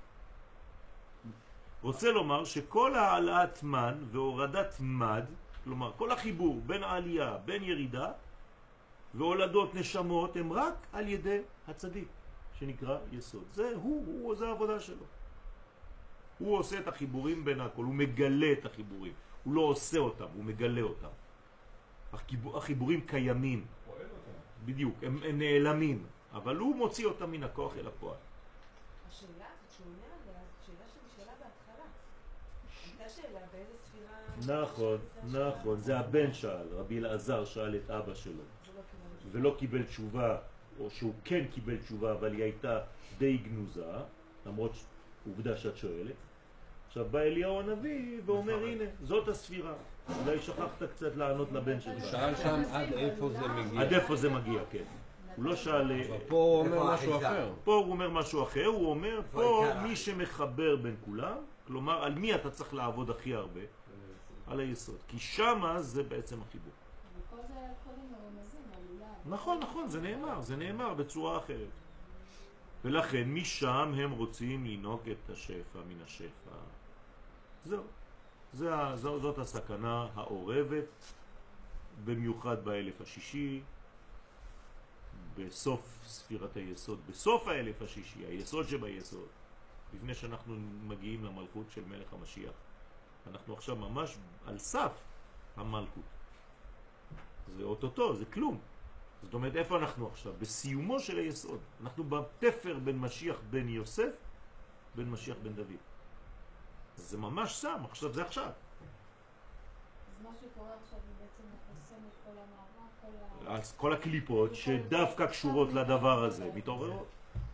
רוצה לומר שכל העלאת מן והורדת מד, כלומר כל החיבור בין העלייה, בין ירידה, והולדות נשמות הם רק על ידי הצדיק, שנקרא יסוד. זה הוא, הוא, זה העבודה שלו. הוא עושה את החיבורים בין הכל, הוא מגלה את החיבורים. הוא לא עושה אותם, הוא מגלה אותם. החיבור, החיבורים קיימים. בדיוק, הם, הם נעלמים, אבל הוא מוציא אותם מן הכוח אל הפועל. השאלה הזאת שהוא אומר עליה, זו שאלה שנשאלה בהתחלה. הייתה שאלה באיזה ספירה... נכון, נכון, זה הבן שאל, רבי אלעזר שאל את אבא שלו. ולא קיבל תשובה, או שהוא כן קיבל תשובה, אבל היא הייתה די גנוזה, למרות עובדה שאת שואלת. עכשיו בא אליהו הנביא ואומר, הנה, זאת הספירה. אולי שכחת קצת לענות לבן שלך. שאל שם עד איפה זה מגיע. עד איפה זה מגיע, כן. הוא לא שאל... פה הוא אומר משהו אחר. פה הוא אומר משהו אחר, הוא אומר, פה מי שמחבר בין כולם, כלומר, על מי אתה צריך לעבוד הכי הרבה? על היסוד. כי שמה זה בעצם החיבור. וכל זה היה קודם הרמזים, עלולה. נכון, נכון, זה נאמר, זה נאמר בצורה אחרת. ולכן משם הם רוצים לנוק את השפע מן השפע. זהו. זה, זו, זאת הסכנה העורבת, במיוחד באלף השישי, בסוף ספירת היסוד, בסוף האלף השישי, היסוד שביסוד, לפני שאנחנו מגיעים למלכות של מלך המשיח. אנחנו עכשיו ממש על סף המלכות. זה אוטוטו, זה כלום. זאת אומרת, איפה אנחנו עכשיו? בסיומו של היסוד. אנחנו בתפר בין משיח בן יוסף, בין משיח בן דוד. זה ממש שם, עכשיו זה עכשיו. אז מה שקורה עכשיו הוא בעצם מחוסם את כל המעבר, כל ה... אז כל הקליפות שדווקא קשורות לדבר הזה, מתעוררות.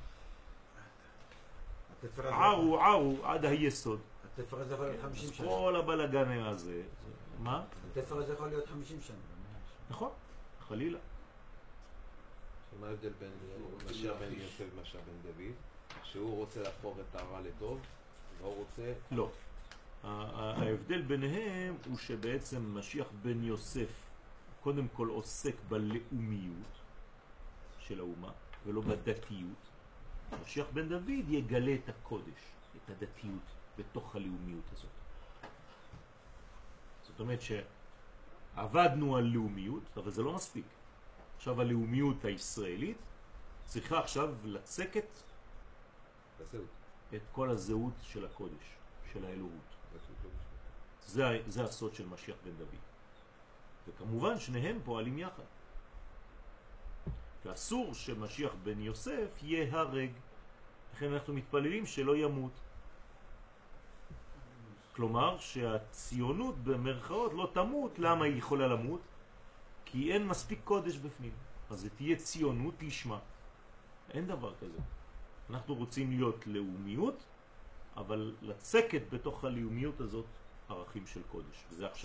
התפר הזה- ערו ערו עד היסוד. התפר הזה יכול להיות חמישים שנה. כל הבלגן הזה. מה? התפר הזה יכול להיות חמישים שנה. נכון, חלילה. מה ההבדל בין משיח בן יוסף ומשיח בן דוד? שהוא רוצה להפוך את הרע לטוב, והוא רוצה... לא. ההבדל ביניהם הוא שבעצם משיח בן יוסף קודם כל עוסק בלאומיות של האומה ולא בדתיות. משיח בן דוד יגלה את הקודש, את הדתיות בתוך הלאומיות הזאת. זאת אומרת שעבדנו על לאומיות, אבל זה לא מספיק. עכשיו הלאומיות הישראלית צריכה עכשיו לצקת לזהות. את כל הזהות של הקודש, של האלוהות. זה, זה הסוד של משיח בן דוד. וכמובן שניהם פועלים יחד. ואסור שמשיח בן יוסף יהרג. לכן אנחנו מתפללים שלא ימות. כלומר שהציונות במרכאות לא תמות. למה היא יכולה למות? כי אין מספיק קודש בפנים. אז זה תהיה ציונות לשמה. אין דבר כזה. אנחנו רוצים להיות לאומיות, אבל לצקת בתוך הלאומיות הזאת ערכים של קודש. וזה עכשיו.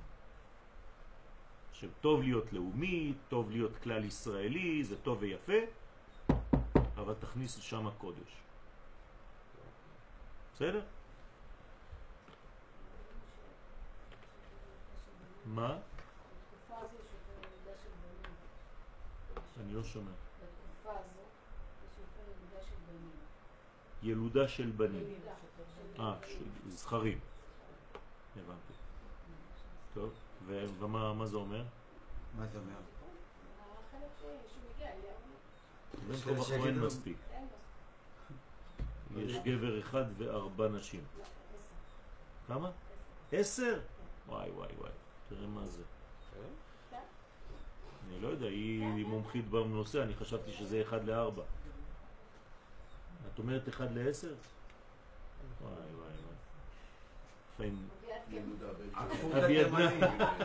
עכשיו, טוב להיות לאומי, טוב להיות כלל ישראלי, זה טוב ויפה, אבל תכניס לשם הקודש. בסדר? מה? בתקופה הזו יש יותר ילודה של בנים. אני לא שומע. בתקופה הזו יש יותר ילודה של בנים. ילודה של בנים. ילודה של אה, בנים. זכרים. הבנתי. טוב, ו- ומה מה זה אומר? מה זה אומר? החלק שמגיע אליהו. בין יש כה כאלה וכה אין שיגידו- מספיק. אין מספיק. יש גבר אחד וארבע נשים. לא, עשר. כמה? עשר? וואי וואי וואי, תראה מה זה. אני לא יודע, היא מומחית בנושא, אני חשבתי שזה אחד לארבע. את אומרת אחד לעשר? וואי וואי וואי. פיין, עקפות אבי התימנים.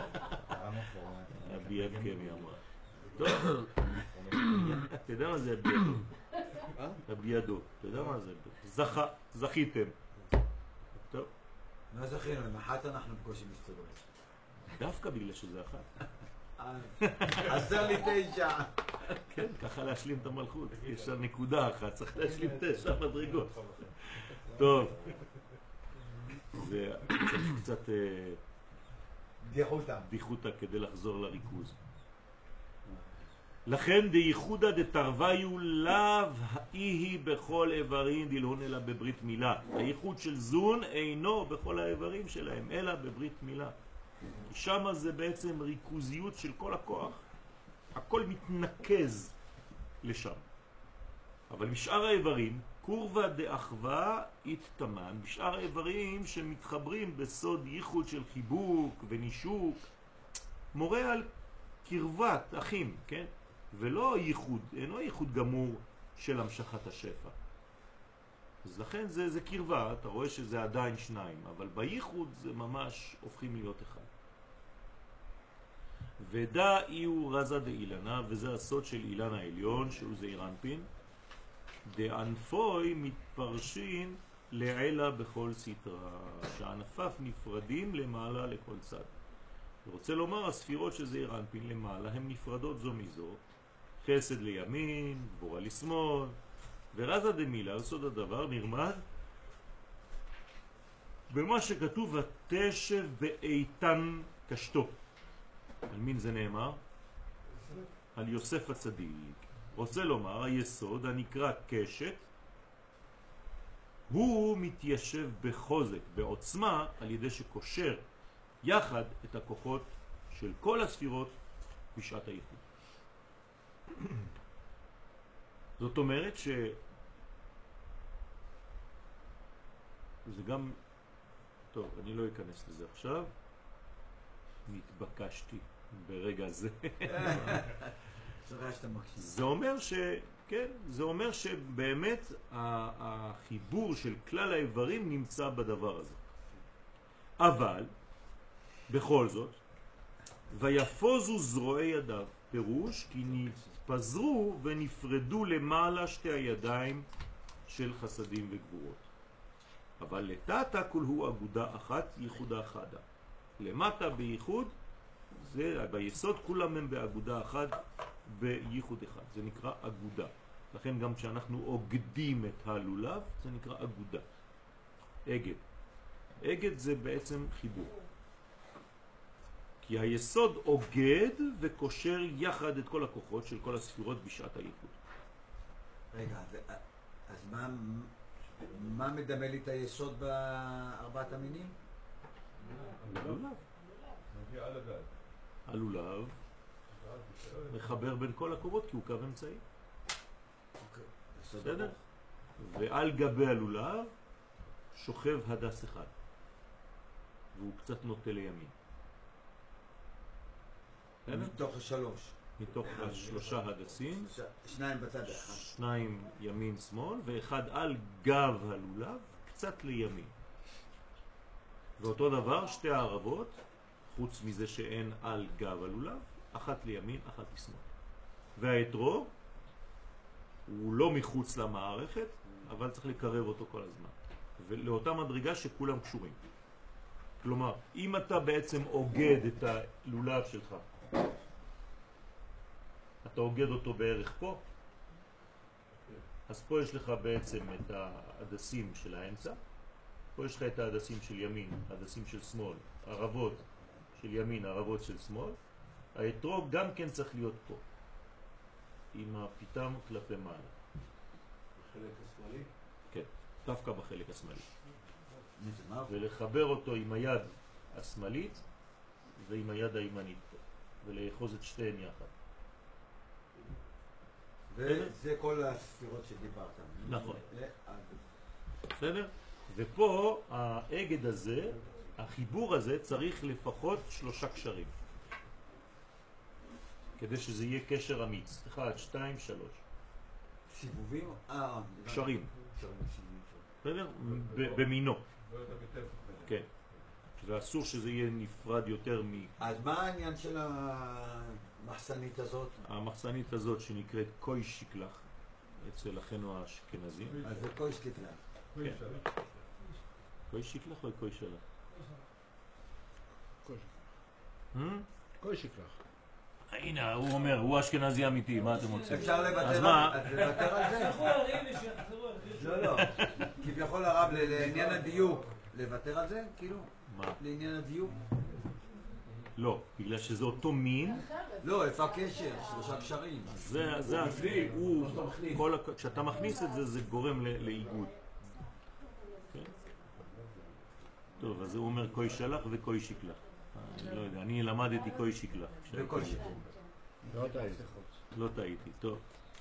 אבי יד קמי אמרה. טוב, אתה יודע מה זה אבי ידו? אבי ידו, אתה יודע מה זה? זכה, זכיתם. טוב, לא זכינו, עם אחת אנחנו בקושי מסתובבים. דווקא בגלל שזה אחת. חסר לי תשע. כן, ככה להשלים את המלכות. יש שם נקודה אחת, צריך להשלים תשע מדרגות. טוב. זה צריך קצת אה, דיחותה. דיחותה כדי לחזור לריכוז. לכן דייחודה דתרוויו לאו האי בכל איברים דילהון אלא בברית מילה. הייחוד של זון אינו בכל האיברים שלהם אלא בברית מילה. שם זה בעצם ריכוזיות של כל הכוח. הכל מתנקז לשם. אבל בשאר האיברים, קורבה דאחווה התתמן, בשאר האיברים שמתחברים בסוד ייחוד של חיבוק ונישוק, מורה על קרבת אחים, כן? ולא ייחוד, אינו ייחוד גמור של המשכת השפע. אז לכן זה, זה קרבה, אתה רואה שזה עדיין שניים, אבל בייחוד זה ממש הופכים להיות אחד. ודא איהו רזה דאילנה, וזה הסוד של אילן העליון, שהוא זעיר אנפין, דענפוי מתפרשים לעלה בכל סתרה, שענפיו נפרדים למעלה לכל צד. אני רוצה לומר, הספירות של זעיר אנפין למעלה הן נפרדות זו מזו, חסד לימין, גבורה לשמאל, ורזה דמילה, סוד הדבר, נרמד במה שכתוב ותשב באיתן קשתו. על מין זה נאמר? על יוסף הצדיק. רוצה לומר, היסוד הנקרא קשת, הוא מתיישב בחוזק, בעוצמה, על ידי שקושר יחד את הכוחות של כל הספירות בשעת הייחוד. זאת אומרת ש... זה גם... טוב, אני לא אכנס לזה עכשיו. נתבקשתי ברגע זה. זה אומר ש... כן, זה אומר שבאמת החיבור של כלל האיברים נמצא בדבר הזה. אבל, בכל זאת, ויפוזו זרועי ידיו, פירוש כי נתפזרו ונפרדו למעלה שתי הידיים של חסדים וגבורות. אבל לטאטה כול הוא אגודה אחת, ייחודה אחדה. למטה בייחוד, זה ביסוד כולם הם באגודה אחת, בייחוד אחד. זה נקרא אגודה. לכן גם כשאנחנו אוגדים את הלולב, זה נקרא אגודה. אגד. אגד זה בעצם חיבור. כי היסוד אוגד וקושר יחד את כל הכוחות של כל הספירות בשעת הייחוד. רגע, אז מה, מה מדמה לי את היסוד בארבעת המינים? הלולב. מגיע על הגל. הלולב מחבר בין כל הקורות כי הוא קו אמצעי. בסדר? ועל גבי הלולב שוכב הדס אחד. והוא קצת נוטה לימין. מתוך השלוש. מתוך השלושה הדסים. שניים בצד אחד. שניים ימין שמאל ואחד על גב הלולב קצת לימין. ואותו דבר שתי הערבות, חוץ מזה שאין על גב הלולב, אחת לימין, אחת לשמאל. והאתרוג הוא לא מחוץ למערכת, אבל צריך לקרב אותו כל הזמן. ולאותה מדרגה שכולם קשורים. כלומר, אם אתה בעצם אוגד את הלולב שלך, אתה אוגד אותו בערך פה, אז פה יש לך בעצם את העדסים של האמצע, פה יש לך את העדסים של ימין, העדסים של שמאל, ערבות של ימין, ערבות של שמאל. האתרוג גם כן צריך להיות פה, עם הפיתם כלפי מעלה. בחלק השמאלי? כן, דווקא בחלק השמאלי. ולחבר אותו עם היד השמאלית ועם היד הימנית פה, ולאחוז את שתיהן יחד. וזה כל הספירות שדיברת. נכון. בסדר? ופה האגד הזה, החיבור הזה צריך לפחות שלושה קשרים. כדי שזה יהיה קשר אמיץ. אחד, שתיים, שלוש. סיבובים? אה, קשרים. בסדר? במינו. כן. ואסור שזה יהיה נפרד יותר מ... אז מה העניין של המחסנית הזאת? המחסנית הזאת שנקראת קוי שיקלח אצל אחינו האשכנזים. אז זה קוי שיקלח. כן. קוי שיקלח או קוי שלח? קוי שיקלח. קוי שיקלח. הנה, הוא אומר, הוא אשכנזי אמיתי, מה אתם רוצים? אפשר לוותר על זה? לא, לא. כביכול הרב, לעניין הדיוק, לוותר על זה? כאילו? מה? לעניין הדיוק? לא, בגלל שזה אותו מין. לא, איפה הקשר? שלושה קשרים. זה הכלי, כשאתה מכניס את זה, זה גורם לעיגוד. טוב, אז הוא אומר קוי שלח וקוי שיקלח. אני לא יודע, אני למדתי קוי שיקלח. וקוי שיקלח. לא טעיתי. לא טעיתי, טוב.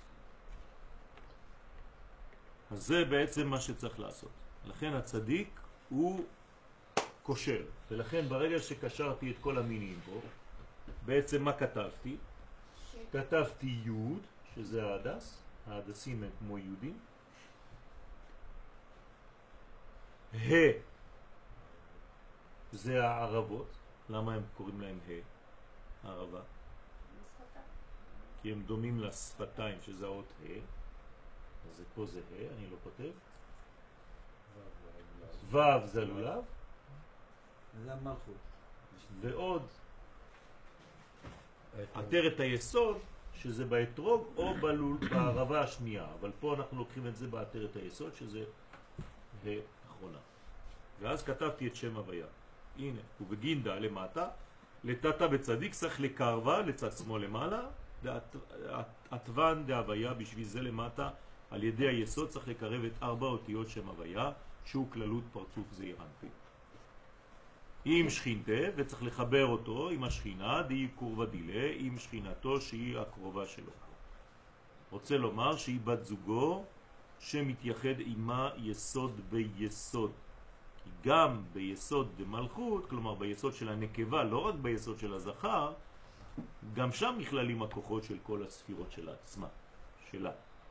אז זה בעצם מה שצריך לעשות. לכן הצדיק הוא קושר. ולכן ברגע שקשרתי את כל המינים פה, בעצם מה כתבתי? כתבתי יוד, שזה ההדס. ההדסים הם כמו יודים. ה, זה הערבות. למה הם קוראים להם ה? הערבה. כי הם דומים לשפתיים, שזה האות ה. אז פה זה ה, אני לא כותב. ו' זה לולב. זה המלכות. ועוד עטרת היסוד, שזה באתרוג או בלול, בערבה השנייה. אבל פה אנחנו לוקחים את זה בעטרת היסוד, שזה האחרונה. ואז כתבתי את שם הוויה. הנה, ובגינדה למטה, לטאטה בצדיק צריך לקרבה לצד שמאל למעלה, ועטוון דהוויה בשביל זה למטה, על ידי היסוד צריך לקרב את ארבע אותיות שם הוויה, שהוא כללות פרצוף זעיר אנפין. עם שכינתה, וצריך לחבר אותו עם השכינה, די קורבה דילה, עם שכינתו שהיא הקרובה שלו. רוצה לומר שהיא בת זוגו שמתייחד עמה יסוד ביסוד. כי גם ביסוד דמלכות, כלומר ביסוד של הנקבה, לא רק ביסוד של הזכר, גם שם נכללים הכוחות של כל הספירות של עצמה, שלה.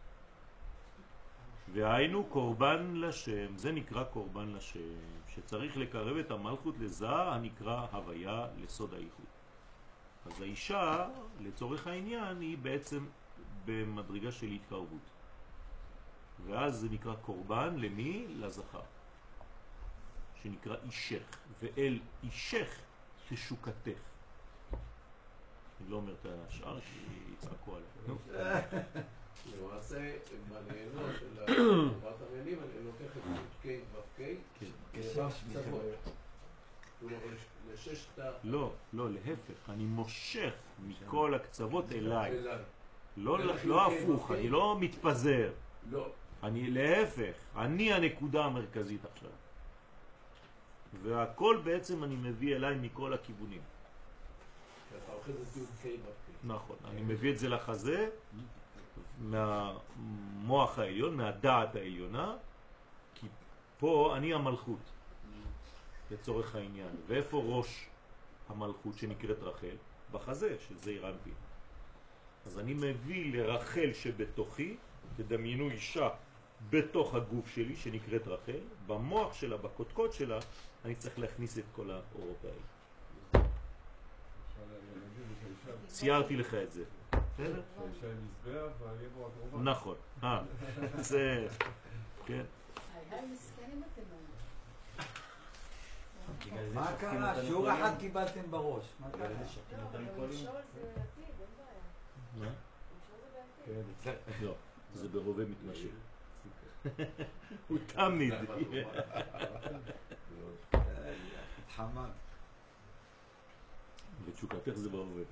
והיינו קורבן לשם, זה נקרא קורבן לשם, שצריך לקרב את המלכות לזר הנקרא הוויה לסוד האיחוד. אז האישה, לצורך העניין, היא בעצם במדרגה של התקרבות. ואז זה נקרא קורבן למי? לזכר. שנקרא אישך, ואל אישך תשוקתך. אני לא אומר את השאר כי יצעקו עליה. למעשה, בנהנות של תורת המילים, אני לוקח את קי ופקי, כשש קצוות. כלומר, לששת ה... לא, לא, להפך, אני מושך מכל הקצוות אליי. לא הפוך, אני לא מתפזר. לא. אני להפך, אני הנקודה המרכזית עכשיו. והכל בעצם אני מביא אליי מכל הכיוונים. אתה אוכל את זה קי ופקי. נכון, אני מביא את זה לחזה, מהמוח העליון, מהדעת העליונה, כי פה אני המלכות, לצורך העניין. ואיפה ראש המלכות שנקראת רחל? בחזה של זעיר אנפין. אז אני מביא לרחל שבתוכי, תדמיינו אישה בתוך הגוף שלי שנקראת רחל, במוח שלה, בקודקוד שלה, אני צריך להכניס את כל האורות האלה. ציירתי לך את זה. בסדר? שהאישה היא מזבח והאריה בו הקרובה. נכון. אה, זה... כן. היי, מסכנים אתם היום. מה קרה? שיעור אחד קיבלתם בראש. מה קרה? לא, אבל לשאול זה עתיד, אין בעיה. מה? לשאול זה בעתיד. לא, זה ברובה מתמשך. הוא תמיד. חמד. ותשוקתך זה ברובה.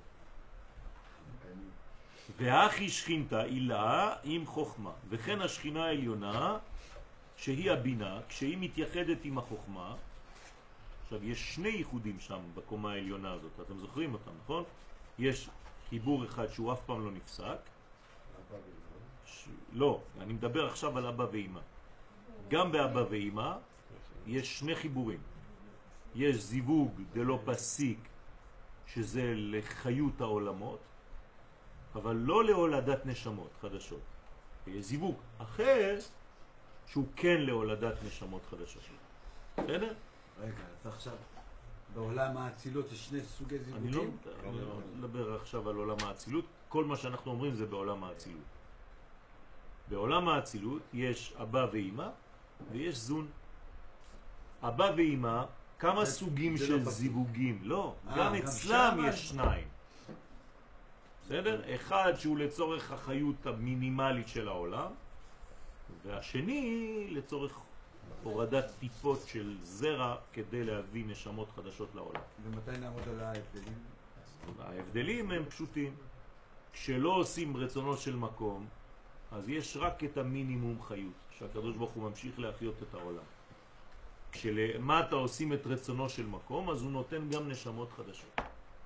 והכי שכינתה אילה עם חוכמה, וכן השכינה העליונה שהיא הבינה, כשהיא מתייחדת עם החוכמה. עכשיו יש שני ייחודים שם בקומה העליונה הזאת, אתם זוכרים אותם, נכון? יש חיבור אחד שהוא אף פעם לא נפסק. ש... לא, אני מדבר עכשיו על אבא ואמא. גם באבא ואמא יש שני חיבורים. יש זיווג דלא פסיק, שזה לחיות העולמות, אבל לא להולדת נשמות חדשות. יש זיווג אחר שהוא כן להולדת נשמות חדשות. בסדר? רגע, אז עכשיו, בעולם האצילות יש שני סוגי אני לא זיווגים? מדבר עכשיו על עולם האצילות, כל מה שאנחנו אומרים זה בעולם האצילות. בעולם האצילות יש אבא ואמא ויש זון. אבא ואמא, כמה סוגים של זיווגים? לא, גם אצלם יש שניים. בסדר? אחד שהוא לצורך החיות המינימלית של העולם, והשני לצורך הורדת טיפות של זרע כדי להביא נשמות חדשות לעולם. ומתי נעמוד על ההבדלים? ההבדלים הם פשוטים. כשלא עושים רצונו של מקום, אז יש רק את המינימום חיות, שהקדוש ברוך הוא ממשיך להחיות את העולם. כשלמטה עושים את רצונו של מקום, אז הוא נותן גם נשמות חדשות.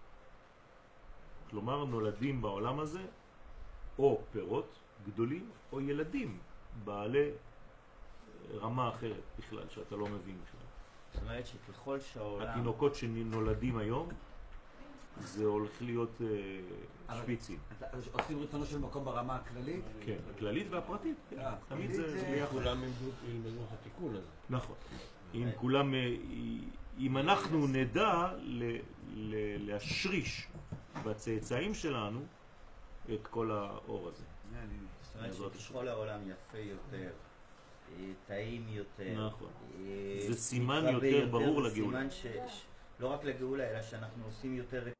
כלומר, נולדים בעולם הזה או פירות גדולים או ילדים בעלי רמה אחרת בכלל, שאתה לא מבין בכלל. זאת אומרת שככל שהעולם... התינוקות שנולדים היום, זה הולך להיות uh, שפיצים. עושים רצונו של מקום ברמה הכללית? כן, הכללית והפרטית. כן. תמיד זה ביחד. כולם ילמדו את התיקון הזה. נכון. אם כולם, אם אנחנו נדע להשריש בצאצאים שלנו את כל האור הזה. זאת אומרת שככל העולם יפה יותר, טעים יותר. נכון. זה סימן יותר ברור לגאולה. זה סימן שלא רק לגאולה, אלא שאנחנו עושים יותר